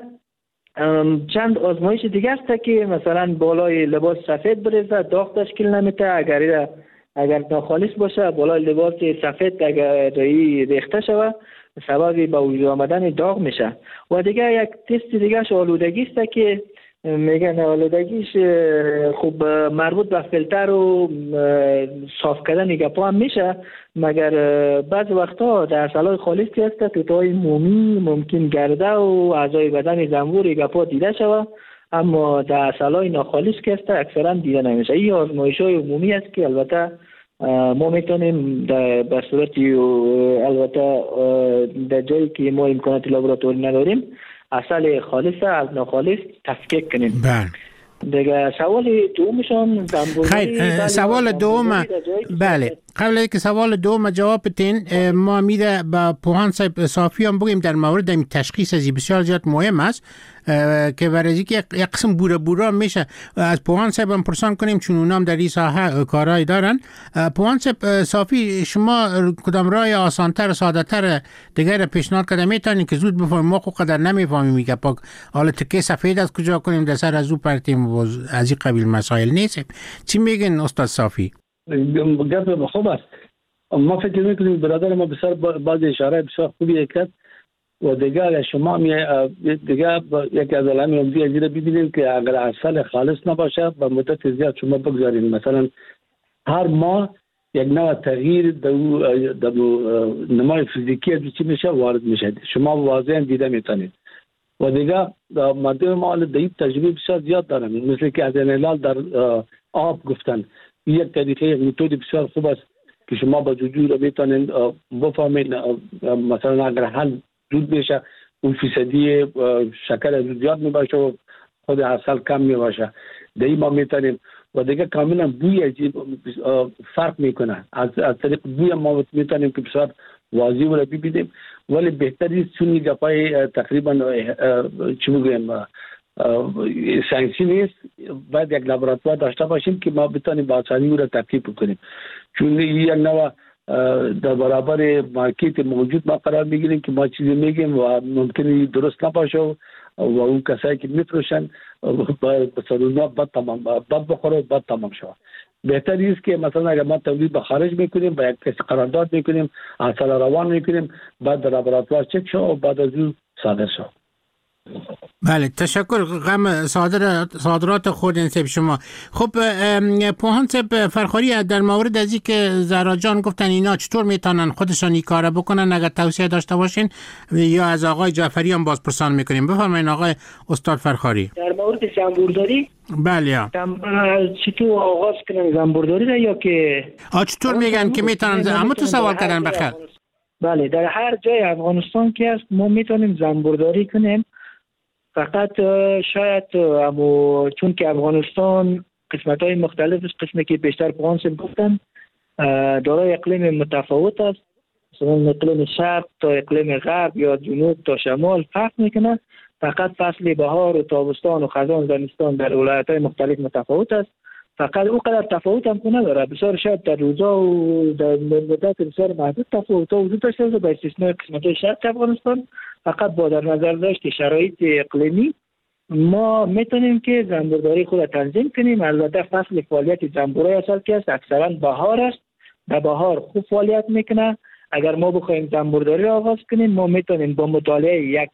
چند آزمایش دیگه است که مثلا بالای لباس سفید بریزه داغ تشکیل نمیده، اگر ناخالص باشه بالای لباس سفید اگر ریخته شود سبب به وجود آمدن داغ میشه. و دیگه یک تست دیگه آلودگی است که میگن آلودگیش خوب مربوط به فیلتر و صاف کردن گپا هم میشه، مگر بعض وقتا در عسل‌های خالص که هست توتای مومی ممکن گرده و اعضای بدن زنبور گپا دیده شود، اما در عسل‌های ناخالص که هست اکثرا دیده نمیشه. این آزمایش‌های عمومی است که البته ما میتونیم به صورت البته در جایی که ما امکانات لابراتوری نداریم عسل خالص از ناخالص تفکیک کنیم. بله. دیگه سوال دومشان زنبورداری. خیر، سوال دوم. بله، قبل اینکه سوال دوم جواب بدین، ما میره با پوهان صاحب صافی هم بگیم در مورد تشخیص ازی بسیار زیاد مهم است که برای که یک قسم بورا میشه از پوهان صاحب هم پرسان کنیم چون اونام در این ساحه کارهای دارن. پوهان صاحب صافی، شما کدام راه آسانتر ساده‌تر دیگر پیشنهاد کردن میتونین که زود بفهمیم؟ ما خود قدر نمیفهمیم میگه پاک حالا تکه سفید از کجا کنیم در سر از او پرتیم و از این قبیل مسائل نیست. چی میگن استاد صافی؟ گپ خوب است. ما فکر میکنیم برادر ما بسیار بعض اشاره بسیار خوبی کرد و دیگه شما دیگه یک از علائم عمده از ببینید که اگر عسل خالص نباشه به مدت زیاد شما بگذارید، مثلا هر ماه یک نوع تغییر در نمای فیزیکی از چی میشه وارد میشه، شما واضحا دیده میتونید. و دیگه مردم ما دیگه تجربه بسیار زیاد دارن، مثل که از انحلال در آب گفتن. یک طریقه، یک متد بسیار خوب است که شما با جوجو رو میتونید بفهمید. مثلا اگر حل زود بشه اون فیصدی شکر زیاد میباشه و خود عسل کم میباشه، دیگه ما میتونیم. و دیگه کاملا بوی عجیب فرق میکنه، از طریق بوی ما میتونیم که بسیار واضح رو ببینیم. ولی بهتری چون گپای تقریبا چی بگویم ساینسی نیست، باید یک لابراتوار داشته باشیم که ما بتونیم با آسانی او را ترکیب کنیم، چون یک نوع در برابر مارکت موجود ما قرار میگیریم که ما چیزی میگیم و ممکنه درست نباشه و اون کسایی که میفروشن بسرونا بد بخوره و بد تمام شود. بهتر است که مثلا اگر ما تولید به خارج میکنیم با یک کسی قرارداد میکنیم، عسل روان میکنیم، بعد در لابراتوار چک شو و بعد از اون صادر شو. بله، تشکر. غم صادرات خود انسیب شما. خب پوهان صاحب فرخاری، در مورد از این که زهرا جان گفتن اینا چطور میتونن خودشان این کار بکنن اگر توصیه داشته باشین، یا از آقای جعفری هم بازپرسان میکنیم؟ بفرمایید آقای استاد فرخاری. در مورد زنبورداری، بله، چطور آغاز کنن زنبورداری را، یا که چطور میگن که میتونن؟ اما تو سوال کردن بخیر. بله، در هر جای افغانستان که هست ما میتونیم زنبورداری کنیم. فقط شاید چون که افغانستان قسمت‌های مختلف است، قسمی که بیشتر پوانسم گفتن دارای اقلیم متفاوت است، مثلا اقلیم شرق تا اقلیم غرب یا جنوب تا شمال فرق میکنه. فقط فصل بهار و تابستان و خزان زمستان در ولایت‌های مختلف متفاوت است. فقط او قدر تفاوت هم نداره، بسیار شاید در روزا و در مدت بسیار محدود تفاوت وجود داشته باشه با استثناء قسمت‌های شرق افغانستان. فقط با در نظر داشت شرایط اقلیمی ما میتونیم که زنبورداری خود تنظیم کنیم. البته فصل فعالیت زنبورای عسل که است اکثرا بهار است، در بهار خوب فعالیت میکنه. اگر ما بخوایم زنبورداری را آغاز کنیم، ما میتونیم با مطالعه یک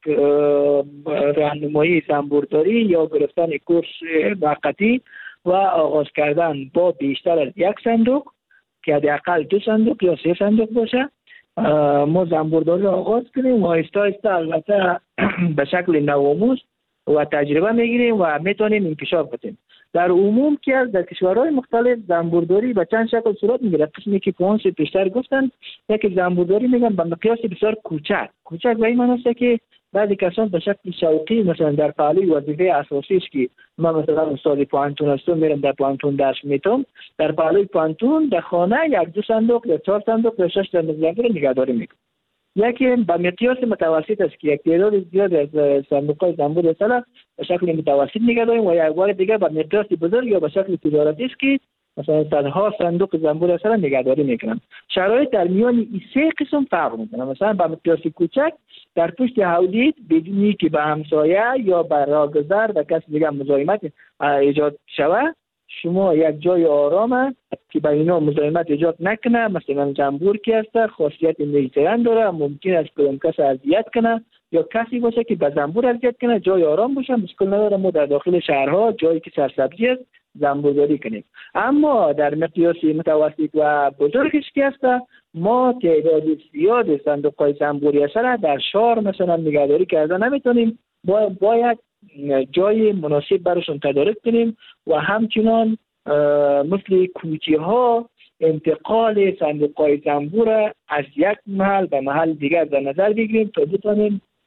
راهنمایی زنبورداری یا گرفتن کورس موقتی و آغاز کردن با بیشتر از یک صندوق که حداقل 2 صندوق یا 3 صندوق باشه، ما زنبورداری را آغاز کنیم و آهسته آهسته البته به شکل نوآموز و تجربه میگیریم و میتونیم انکشاف بدیم. در عموم که در کشورهای مختلف زنبورداری به چند شکل صورت میگیره. قسمی که پوانس پیشتر گفتن، یکی زنبورداری میگن به مقیاس بسیار کوچک به این معنی است که بعضی کسان به شکل شوقی مثلا در پهلوی وظیفه اساسیش که من مثلا استاد پوانتون هستم، میرم در پوانتون درس میتم، در پهلوی پوانتون در خانه 1-2 صندوق یا 4 صندوق یا 6 صندوق نگهداری میکنم. یکی به مقیاس متوسط است که یک تعداد زیاد از صندوق‌های زنبور عسل به شکل متوسط نگهداریم و یک بار دیگه به مقیاس بزرگ یا به شکل تجارتی است که مثلا صدها صندوق زنبور عسل نگهداری میکنن. شرایط در میان این 3 قسم فرق میکنه. مثلا به مقیاس کوچک در پشت حوض بدونی که به همسایه یا به راهگذر و کسی دیگه مزاحمت ایجاد شود، شما یک جای آرامه که به اینا مزاحمت ایجاد نکنه. مثلا زنبور که هست خاصیت میزان داره، ممکن است که کسی اذیت کنه یا کسی باشه که به زنبور اذیت کنه، جای آرام باشه، مشکل نداره. ما در داخل شهرها جایی که سرسبزی است زنبورداری کنیم. اما در مقیاس متوسط و بزرگش که هست ما تعداد زیاد صندوق‌های زنبوری عسل در شهر مثلا نگهداری کرده نمیتونیم، باید جای مناسب براشون تدارک کنیم و همچنان مثل کوچه‌ها انتقال صندوق‌های زنبور از یک محل به محل دیگر در نظر بگیریم تا بتونیم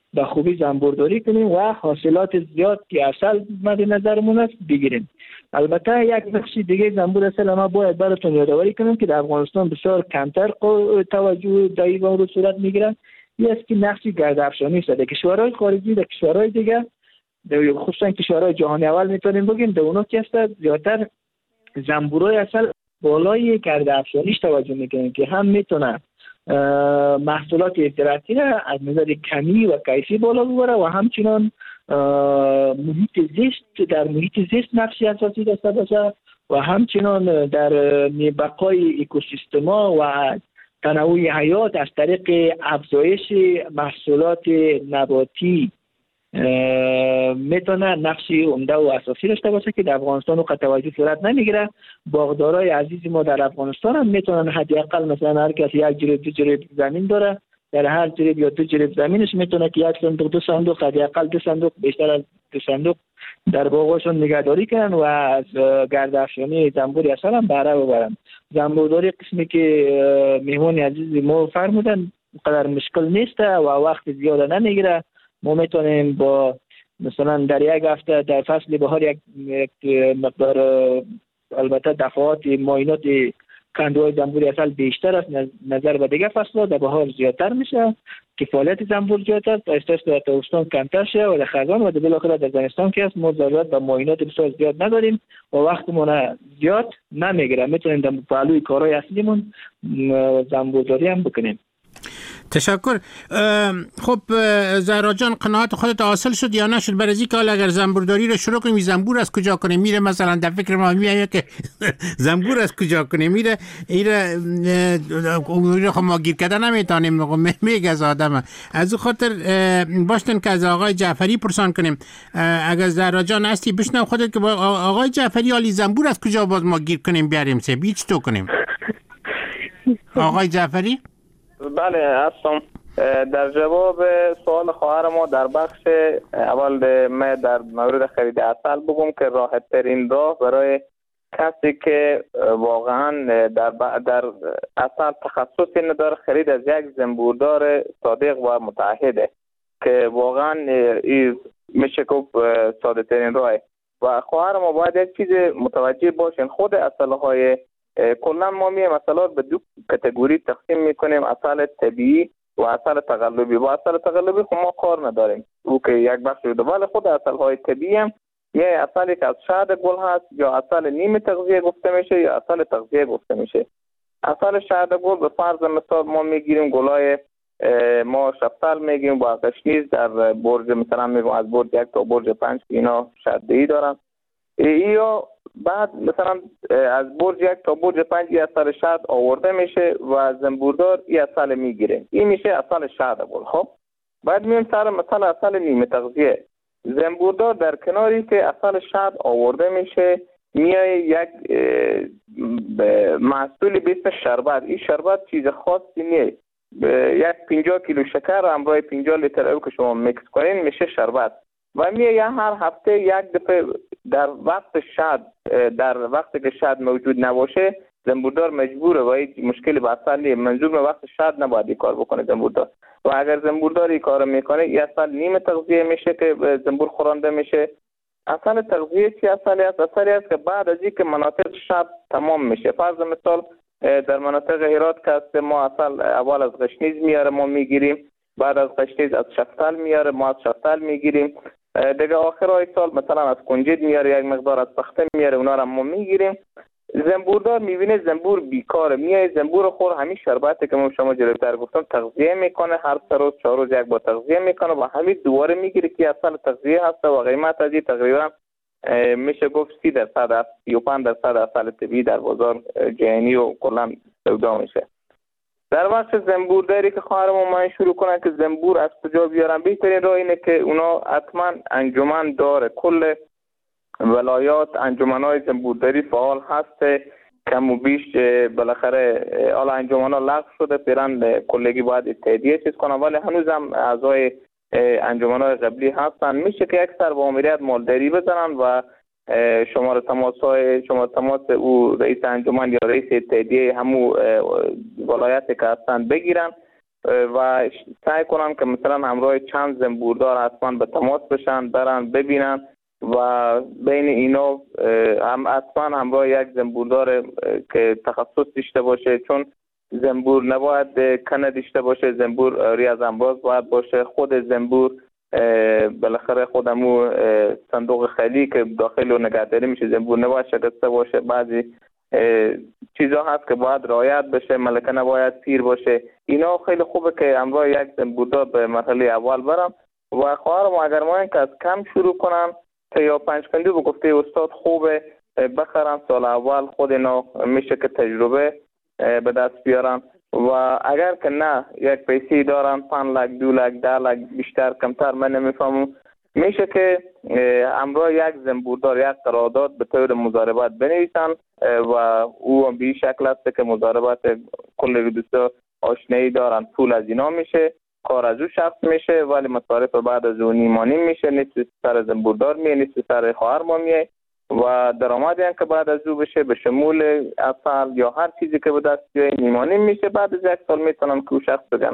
به خوبی زنبورداری کنیم و حاصلات زیاد که اصل مد نظرمون است بگیریم. البته یک نقش دیگه زنبور اصل ما باید براتون یادآوری کنم که در افغانستان بسیار کمتر توجه دایی به اون صورت میگیرن. این است که نقش گردافشانی است. در کشورهای خارجی، در کشورهای دیگه، خصوصا کشورهای جهانی اول میتونیم بگیم در اونا که است زیادتر زنبورای اصل بالای گردافشانیش توجه میکنن که هم میتونه محصولات زراعتی را از نظر کمی و کیفی بالا ببره و همچنان محیط زیست، در محیط زیست نقشی اساسی داشته باشه و همچنان در بقای اکوسیستما و تنوع حیات از طریق افزایش محصولات نباتی میتونه نقشی عمده و اساسی داشته باشه که در افغانستان و توجه صورت نمیگیره. باغدارای عزیز ما در افغانستان هم میتونن حداقل مثلا هر کسی یک جریب دو جریب زمین داره، در هر جریب یا دو جریب زمینش میتونه که یک صندوق دو صندوق حداقل دو صندوق بیشتر از دو صندوق در باغشون نگهداری کنن و از گردافشانی زنبور اصل هم بهره ببرن. زنبورداری قسمی که میهمان عزیز ما فرمودن قدر مشکل نیست و وقت زیاد نمیگیره. ما میتونیم با مثلا در یک هفته در فصل بهار یک مقدار، البته دفعات معاینات کندوهای زنبور اصل بیشتر است نظر به دیگه فصل‌ها، در بهار زیادتر میشه که فعالیت زنبور زیادتر تا استرس در تابستان کمتر شه و در خزان و در بالاخره در زمستان که است ما ضرورت به معاینات بسیار زیاد نداریم و وقتمون زیاد نمیگیره. میتونیم در پهلوی کارهای اصلیمون زنبورداری هم بکنیم. تشکر. خب زهرا جان، قناعت خودت حاصل شد یا نشد؟ برای اینکه حالا اگر زنبورداری رو شروع کنیم زنبور از کجا کنیم؟ میره مثلا در فکر ما میاد که زنبور از کجا کنیم؟ میره خب ما گیر کردن نمیتونیم، میگه از آدم. از اون خاطر باشتن که از آقای جعفری پرسان کنیم. اگر زهرا جان هستی بشنو خودت که آقای جعفری علی زنبور از کجا باز ما گیر کنیم بیاریم سه بیچ تو کنیم؟ آقای جعفری؟ بله هستم. در جواب سوال خواهر ما در بخش اول من در مورد خرید عسل بگم که راحت ترین راه برای کسی که واقعا در عسل تخصصی نداره خرید از یک زنبوردار صادق و متعهده که واقعا میشه گفت ساده ترین راه. و خواهر ما باید یک چیز متوجه باشین، خود عسل‌های کلا ما میایم عسلات به دو کاتگوری تقسیم میکنیم، عسل طبیعی و عسل تقلبی. با عسل تقلبی خب ما کار نداریم، او که یک بخش شده، ولی خود عسل‌های طبیعی هم یه عسلی که از شهد گل هست یا عسل نیمه تغذیه گفته میشه یا عسل تغذیه گفته میشه. عسل شهد گل به فرض مثال ما میگیریم گلای ما شفتل میگیم با قشنیز در برج مثلا میگم از برج 1 تا برج 5 اینا شده‌ای دارن، یا بعد مثلا از برج 1 تا برج 5 این عسل شهد آورده میشه و زنبوردار این عسل میگیره، این میشه عسل شهد گل. خب بعد میایم سر مثلا عسل نیمه تغذیه. زنبوردار در کناری که عسل شهد آورده میشه میای یک محصولی به اسم شربت. این شربت چیز خاصی نیست، یک 50 کیلو شکر همراه 50 لیتر آب که شما میکس کنین میشه شربت و میای هر هفته یک دفعه در وقت شهد، در وقتی که شهد موجود نباشه زنبوردار مجبوره و هیچ مشکلی به عسل نیست، منظور به وقت شهد نباید این کار بکنه زنبوردار. و اگر زنبوردار این کار میکنه این عسل نیمه تغذیه میشه که زنبور خورانده میشه. عسل تغذیه چی عسلی است؟ عسلی است که بعد از اینکه مناطق شهد تمام میشه، فرض مثال در مناطق هرات که هست ما عسل اول از قشنیز میاره ما میگیریم، بعد از قشنیز از شفتل میاره ما از شفتل میگیریم، دیگه آخرای سال مثلا از کنجد میاره یک مقدار از پخته میاره اونا را ما میگیریم. زنبوردار میبینه زنبور بیکاره، میای زنبور خور همین شربتی که من شما جلوتر گفتم تغذیه میکنه، هر 3 روز 4 روز یک بار تغذیه میکنه و همین دوباره میگیره که اصل تغذیه هست و قیمت از این تقریبا میشه گفت 30% از 35% اصل طبیعی در بازار جهانی و کلا سودا میشه. در بخش زنبورداری که خواهرم من شروع کنن که زنبور از کجا بیارن، بهترین راه اینه که اونا حتما انجمن داره، کل ولایات انجمن‌های زنبورداری فعال هست، کم و بیش بالاخره حالا انجمن‌ها لغو شده، فعلا کلگی باید تاییدیه چیز کنن ولی هنوز هم اعضای انجمن‌های قبلی هستن. میشه که اکثر با ماموریت مالداری بزنن و شماره تماس او رئیس انجمن یا رئیس تاییدیه همو ولایتی که هستن بگیرن و سعی کنن که مثلا همراه چند زنبوردار حتما به تماس بشن، برن ببینن و بین اینا هم حتما همراه یک زنبوردار که تخصص داشته باشه، چون زنبور نباید کنه داشته باشه، زنبور ریاض امراض باید باشه. خود زنبور بالاخره خودمو صندوق خالی که داخل و نگهداری میشه، زنبور نباید شکسته باشه. بعضی چیزا هست که باید رعایت بشه، ملکه نباید پیر باشه. اینا خیلی خوبه که همراه یک زنبوردار به مرحله اول برم و خواهرم اگر ما که از کم شروع کنم تا یا 5 کندو به گفته استاد خوبه بخرن، سال اول خود اینا میشه که تجربه به دست بیارن و اگر که نه یک پیسی دارن 5 لک 2 لک 10 لک بیشتر کمتر من نمیفهمم، میشه که همراه یک زنبوردار یک قرارداد به طور مضاربت بنویسن و او به این شکل است که مضاربت کل دوستا آشنایی دارن، پول از اینا میشه، کار از او شخص میشه ولی مصارف بعد از اون نیمانی میشه، نصف سر زنبوردار میه نصف سر خواهر ما میه و درآمدی هم که بعد از او بشه به شمول اصل یا هر چیزی که به دست بیای نیمانی میشه. بعد از 1 سال میتونن که او شخص بگن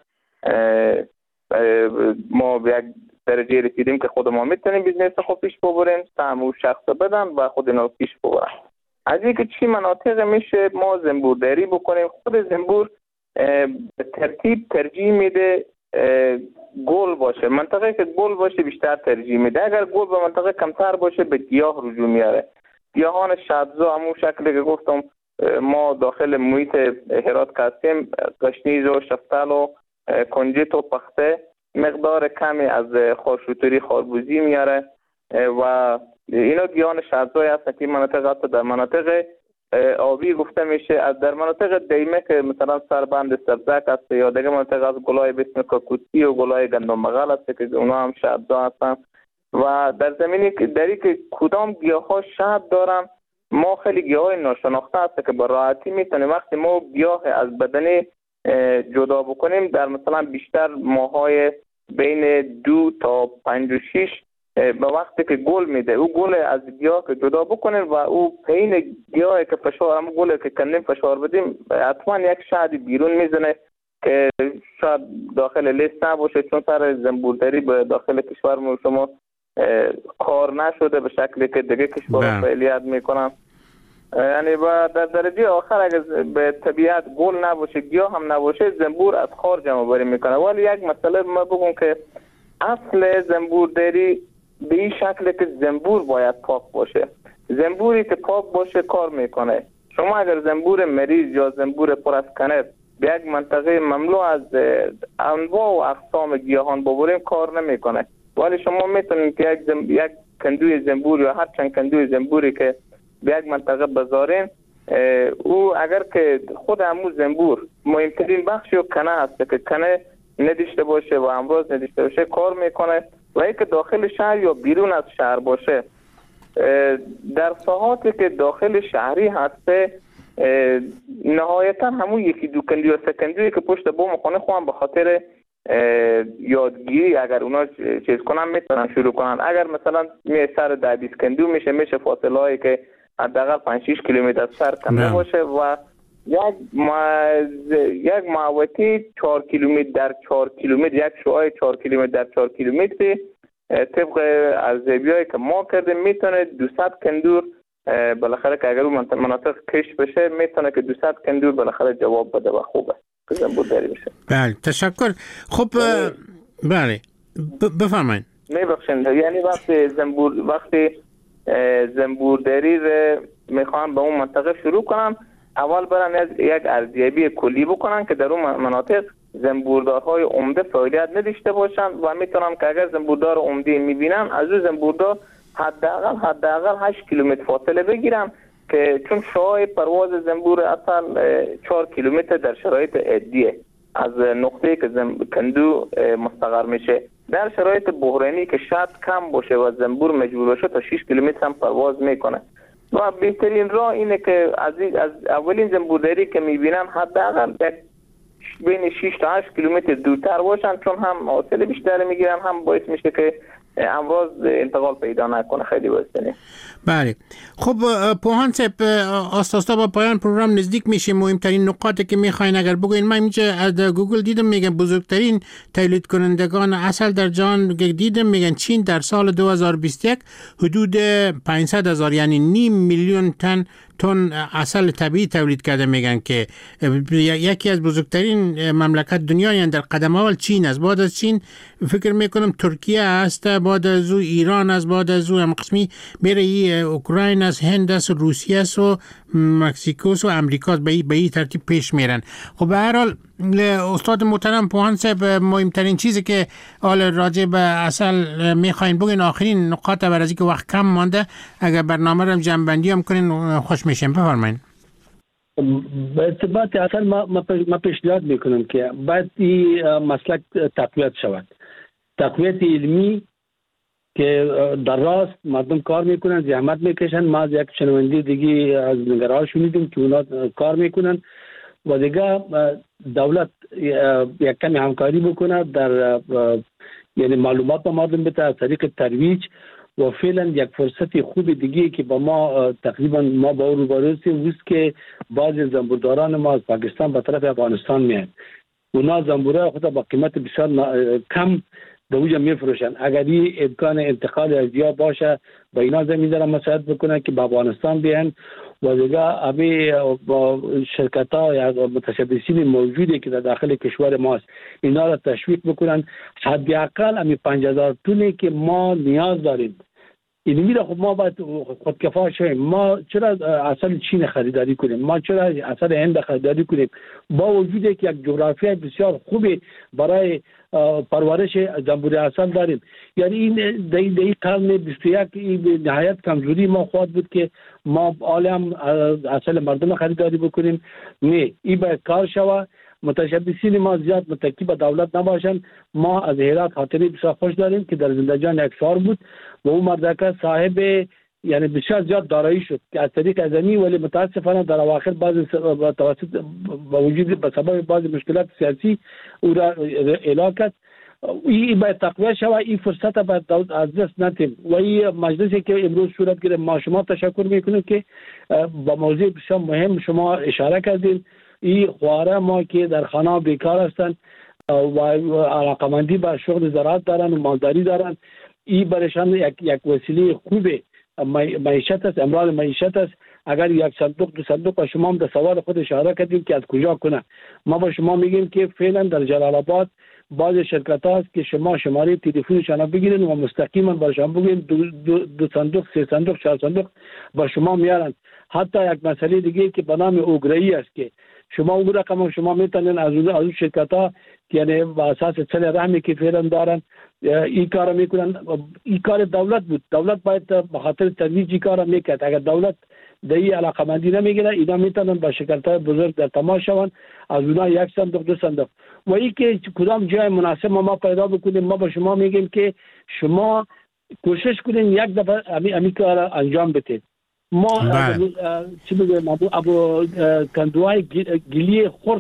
ما به یک درجه رسیدیم که خود ما میتونیم بیزنس خود پیش ببریم، سهم او شخص بدن و خود اینا پیش ببرن. از اینکه چی مناطق میشه ما زنبورداری بکنیم، خود زنبور ترتیب ترجیح میده گل باشه، منطقه که گل باشه بیشتر ترجیح میده. اگر گل به منطقه کمتر باشه به گیاه رجوع میاره. گیاهان شبزا همون شکلی که گفتم ما داخل محیط هرات هستیم، گشنیز و شفتل و کنجد و پخته مقدار کمی از خارشوتری خاربوزی میاره و اینا گیاهان شبزایی هستن که مناطق هست در مناطق آبی گفته میشه. از در مناطق دیمه که مثلا سربند سبزک هست یا دیگه مناطق از گلای بسم کاکوتی و گلای گندم بغل هست که اونا هم شبزا هستن و در زمینی که دری که کدام گیاه ها شب دارن ما خیلی گیاه های ناشناخته هست که با راحتی میتونیم وقتی ما گیاه از بدنی جدا بکنیم در مثلا بیشتر ماهای بین 2 تا 5 و 6 به وقتی که گل میده او گل از گیاه که جدا بکنیم و او پین گیاه که فشار هم گل که کندیم فشار بدیم حتما یک شهدی بیرون میزنه که شاید داخل لیست نباشه، چون سر زنبورداری به داخل کشور شما کار نشده به شکلی که دیگه کشورها فعالیت میکنن. یعنی در درجه آخر اگر به طبیعت گل نباشه گیاه هم نباشه زنبور از خار جمع بری میکنه. ولی یک مسئله ما بگم که اصل زنبورداری به این شکل که زنبور باید پاک باشه. زنبوری که پاک باشه کار میکنه. شما اگر زنبور مریض یا زنبور پر از کنر به یک منطقه مملو از انواع و اقسام گیاهان ببریم کار نمیکنه. ولی شما میتونید که یک کندوی زنبور یا هر چند کندوی زنبوری که به یک منطقه بذارین او اگر که خود همون زنبور مهمترین بخش و کنه هست که کنه نداشته باشه و امراض نداشته باشه کار میکنه و اینکه داخل شهر یا بیرون از شهر باشه. در ساحاتی که داخل شهری هسته نهایتا همون 1 2 کندو یا 3 کندویی که پشت بوم خانه خواهم به خاطر یادگیری اگر اونا چیز کنن میتونن شروع کنن. اگر مثلا سر 10 20 کندو میشه فاصله هایی که حداقل 5 6 کیلومتر سر کم باشه و یک محوطه 4 کیلومتر در 4 کیلومتر یک شعاع 4 کیلومتر در 4 کیلومتر طبق ارزیابی‌هایی که ما کردیم میتونه 200 کندور بالاخره که اگر اون مناطق کش بشه میتونه که 200 کندور بالاخره جواب بده و خوبه که زنبورداری بشه. بله تشکر. خب بله بفرمایید. میبخشید یعنی وقتی زنبورداری رو میخوان به اون منطقه شروع کنم اول برن یک ارزیابی کلی بکنن که در اون مناطق زنبوردارهای عمده فعالیت نداشته باشن و میتونن که اگر زنبوردار عمده میبینن از اون زنبوردار حداقل 8 کیلومتر فاصله بگیرن که چون شعاع پرواز زنبور اصلا 4 کیلومتر در شرایط عادیه از نقطه‌ای که کندو مستقر میشه. در شرایط بحرانی که شاید کم باشه و زنبور مجبور باشه تا 6 کیلومتر هم پرواز میکنه و بهترین راه اینه که از اولین زنبورداری که میبینن حداقل بین 6 تا 8 کیلومتر دورتر باشن، چون هم حاصل بیشتر میگیرن هم باعث میشه که امراض انتقال پیدا نکنه. خیلی بستنی. بله. خب پوهان صاحب، آستا با پایان پروگرام نزدیک میشیم. مهمترین نقاطی که میخواین اگر بگوین. من اینجا از گوگل دیدم میگن بزرگترین تولید کنندگان عسل در جهان دیدم میگن چین در سال 2021 حدود 500,000 یعنی 500,000 تن عسل طبیعی تولید کرده. میگن که یکی از بزرگترین مملکت دنیا، یعنی در قدم اول چین است. بعد از چین فکر میکنم ترکیه است، بعد از او ایران است، بعد از او هم قسمی میره اوکراین است، هند است، روسیه است و مکزیکو و امریکا به این ترتیب پیش میرن. خب به هر حال استاد محترم پوهان صاحب، مهمترین چیزی که حال راجع به عسل میخواین بگین، آخرین نقاط بر از اینکه وقت کم مانده، اگر برنامه رو جنبندی هم کنین خوش میشیم. بفرمایید. به ارتباط عسل ما پیشنهاد میکنم که باید این مسلک تقویت شود. تقویت علمی که در راست مردم کار میکنن، زحمت میکشن. ما از یک شنونده دیگه از نگران شنیدیم که اونا کار میکنن و دیگه دولت یک کمی همکاری بکنه در یعنی معلومات به مردم بده از طریق ترویج و فعلا یک فرصت خوب دیگه که با ما تقریبا ما با او روبرو هستیم است که بعضی زنبورداران ما از پاکستان به طرف افغانستان میاد. اونا زنبورای خود با قیمت بسیار کم به اوجا میفروشن. اگر این امکان انتقال از یا باشه با اینا زمین دارم مساعد بکنن که به افغانستان بیان و دیگه همه با شرکت ها یا متشبثین موجودی که در داخل کشور ماست اینا را تشویق بکنن. حداقل همین 50,000 تونی که ما نیاز داریم این میره. خب ما باید خودکفا شویم. ما چرا عسل چین خریداری کنیم؟ ما چرا عسل هند خریداری کنیم؟ با وجودی که یک جغرافیای بسیار خوبی برای پرورش زنبور عسل داریم. یعنی این در قرن 21 نهایت کمزوری ما خواهد بود که ما عالم عسل مردم خریداری بکنیم. نه، این باید کار شود. متشبثین ما زیاد متکی به دولت نباشن. ما از هرات خاطری بسیار خوش داریم که در زندجان یک شهر بود و اون مردکه صاحب یعنی بسیار زیاد دارایی شد که از طریق ازمی، ولی متاسفانه در اواخر بعض توسط با وجود به سبب بعض مشکلات سیاسی او را اعلام کرد. این باید تقویه شود. این فرصت باید از دست ندیم و این مجلسی که امروز صورت گرفت ما شما تشکر میکنیم که با موضوع بسیار مهم شما اشاره کردین. این خواره ما که در خانه بیکار هستند و علاقمندی به شغل زراعت دارن و مالداری دارن، این برشان یک وسیله خوبه معیشت است، امرار معیشت است. اگر یک صندوق دو صندوق با شما هم در سوال خود اشاره کردیم که از کجا کنه، ما با شما میگیم که فعلا در جلال آباد بعض شرکت هاست که شما شماره تلفنشان بگیرین و مستقیما برشان بگین دو صندوق، سه صندوق، چهار صندوق با شما میارن. حتی یک مسئله دیگه که به نام اوگرایی است که شما اون رقم شما میتونین از اون شرکت ها که یعنی با اساس سل رحمی که فعلا دارن این کار میکنن. این کار دولت بود. دولت باید به خاطر ترویج این کار میکرد. اگر دولت در این علاقمندی نمیگیره اینا میتونن با شرکت های بزرگ در تماس شون، از اونها یک صندوق دو صندوق و این که کدام جای مناسب ما پیدا بکنیم. ما با شما میگیم که شما کوشش کنین یک دفعه امی کار انجام بدید. ما چی بگم ابو کندوهای گلی خورد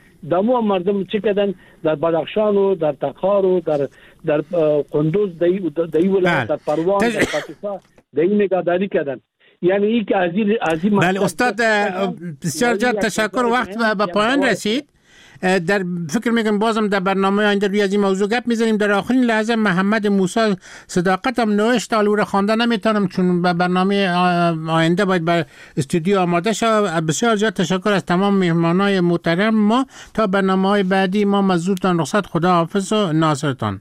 دمو مردم چه کردن در بدخشان و در تخار و در قندوز دایی ولایت، در پروان، در پاکستان دایی نگهداری کردن. یعنی این که از این بله استاد بسیار زیاد تشکر. وقت به پایان رسید. در فکر میکنم بازم در برنامه آینده روی از این موضوع گپ میزنیم. در آخرین لحظه محمد موسی صداقتم نوشت حال او را خوانده نمیتونم چون به برنامه آینده باید بر استودیو آماده شود. بسیار زیاد تشکر از تمام مهمانای محترم ما. تا برنامه‌های بعدی ما مزورتان رخصت. خدا حافظ و ناصرتان.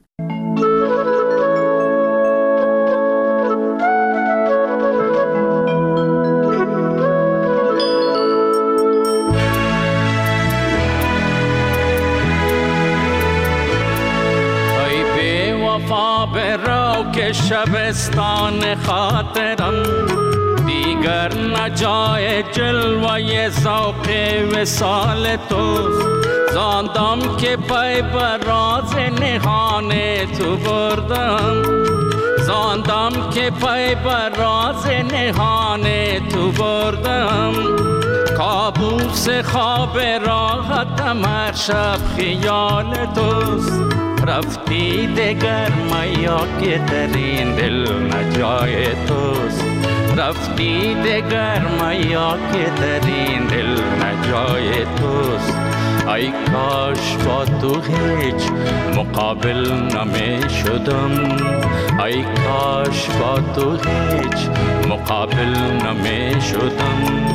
که شبستان خاطرم دیگر نجای جلوه ذوق وصال توست. زاندم که پای بر راز نهان تو بردم، ماندم که پی بر راز نهان تو بردم، کابوس خواب راحتم هر شب خیال توست. رفتی دگر میا که در این دل نجای توست، رفتی دگر میا که در این دل نجای توست. ای کاش با تو هیچ مقابل نمی شدم، ای کاش با تو هیچ مقابل نمی شدم.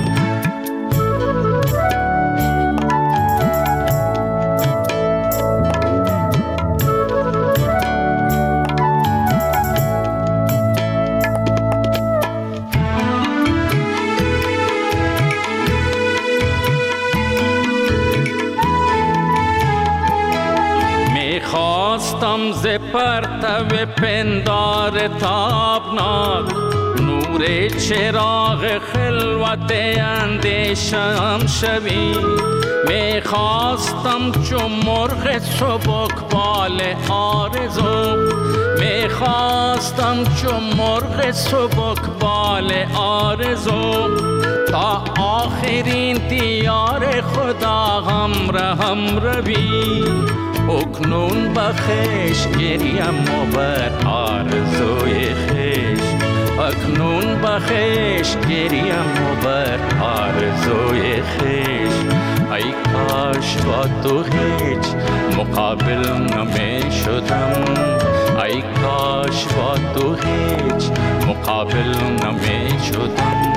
خواستم ز پرتو پندار تابناک، نور چراغ خلوت اندیشم شوی. می خواستم چون مرغ سبکبال آرزو، می خواستم چون مرغ سبکبال آرزو، تا آخرین دیار خدا هم روی. اکنون بخش گریم و بر آرزوی خیش، اکنون بخش گریم و بر آرزوی خیش. ای کاش با تو هیچ مقابل نمی شدم، ای کاش با تو هیچ مقابل نمی شدم.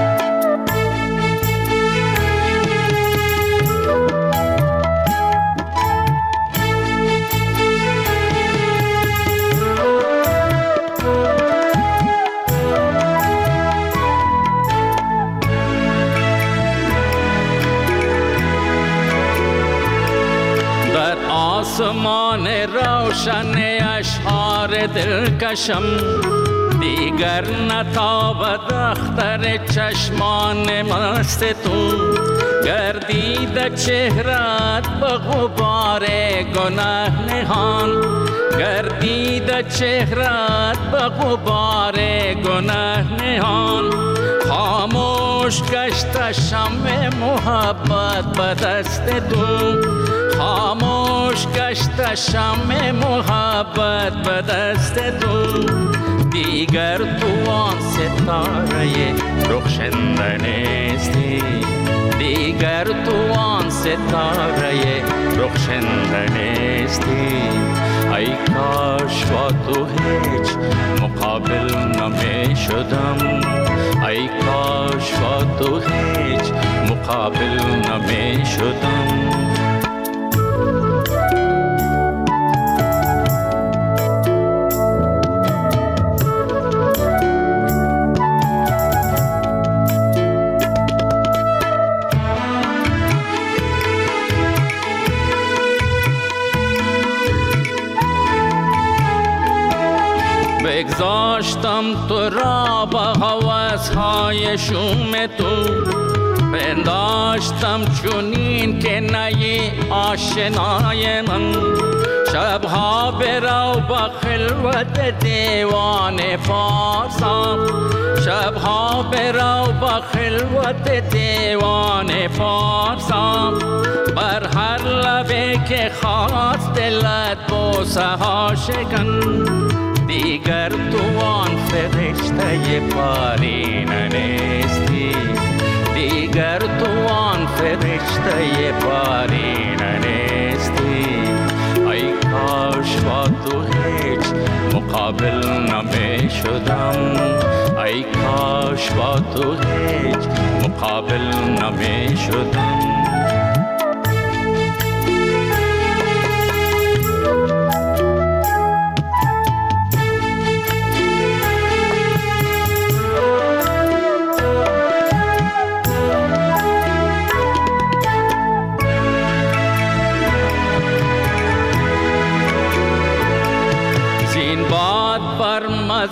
آسمان روشن اشعار دلکشم، دیگر نتابد اختر چشمان مست تو. گردید چهرت به غبار گناه نهان، گردید چهرت به غبار گناه نهان. خاموش گشت شمع محبت به دست تو، خاموش گشت شمع محبت به دست تو. دیگر تو آن ستاره رخشنده نیستی، دیگر تو آن ستاره رخشنده نیستی. ای کاش با تو هیچ مقابل نمی شدم، ای کاش با تو هیچ مقابل نمی شدم. بگذاشتم تو را با هوس‌های شوم تو، پنداشتم چونین که نی آشنای من. شبها برو با خلوت دیوان فارسم، شبها برو با خلوت دیوان فارسم. بر هر لبه که خواست دلت بوسه ها شکن، دیگر تو آن فرشته پارینه نیستی، دیگر تو آن فرشته پارینه نیستی. ای کاش با تو هیچ مقابل نمی شدم، ای کاش با تو هیچ مقابل نمی شدم.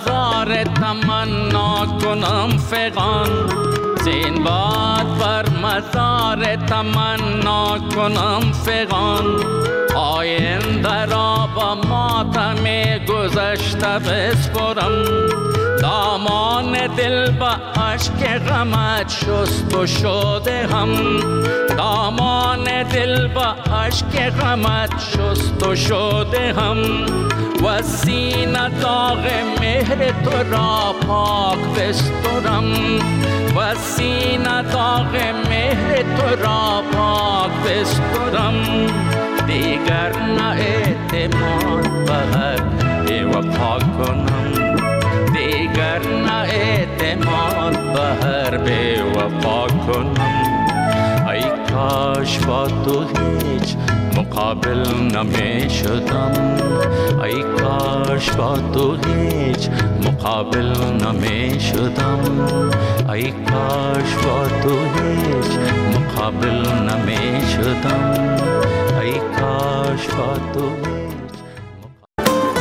مزار تمنا کنم فغان، زین باد بر هزار تمنا کنم فغان، آینده را با ماتم گذشته بسپرم. دامان دل با عشق غمت شست و شده هم، دامان دل با عشق غمت شست و شده هم. و سینه داغ مهر تو را پاک بسترم، و سینه داغ مهر تو را پاک بسترم. دیگر نه اعتماد به هر بی‌وفا کنم، دیگر نه اعتماد به هر بی‌وفا کنم. ای کاش با تو هیچ مقابل نمی شدم، ای کاش با تو هیچ مقابل نمی شدم، ای کاش با تو هیچ مقابل نمی شدم، ای کاش با تو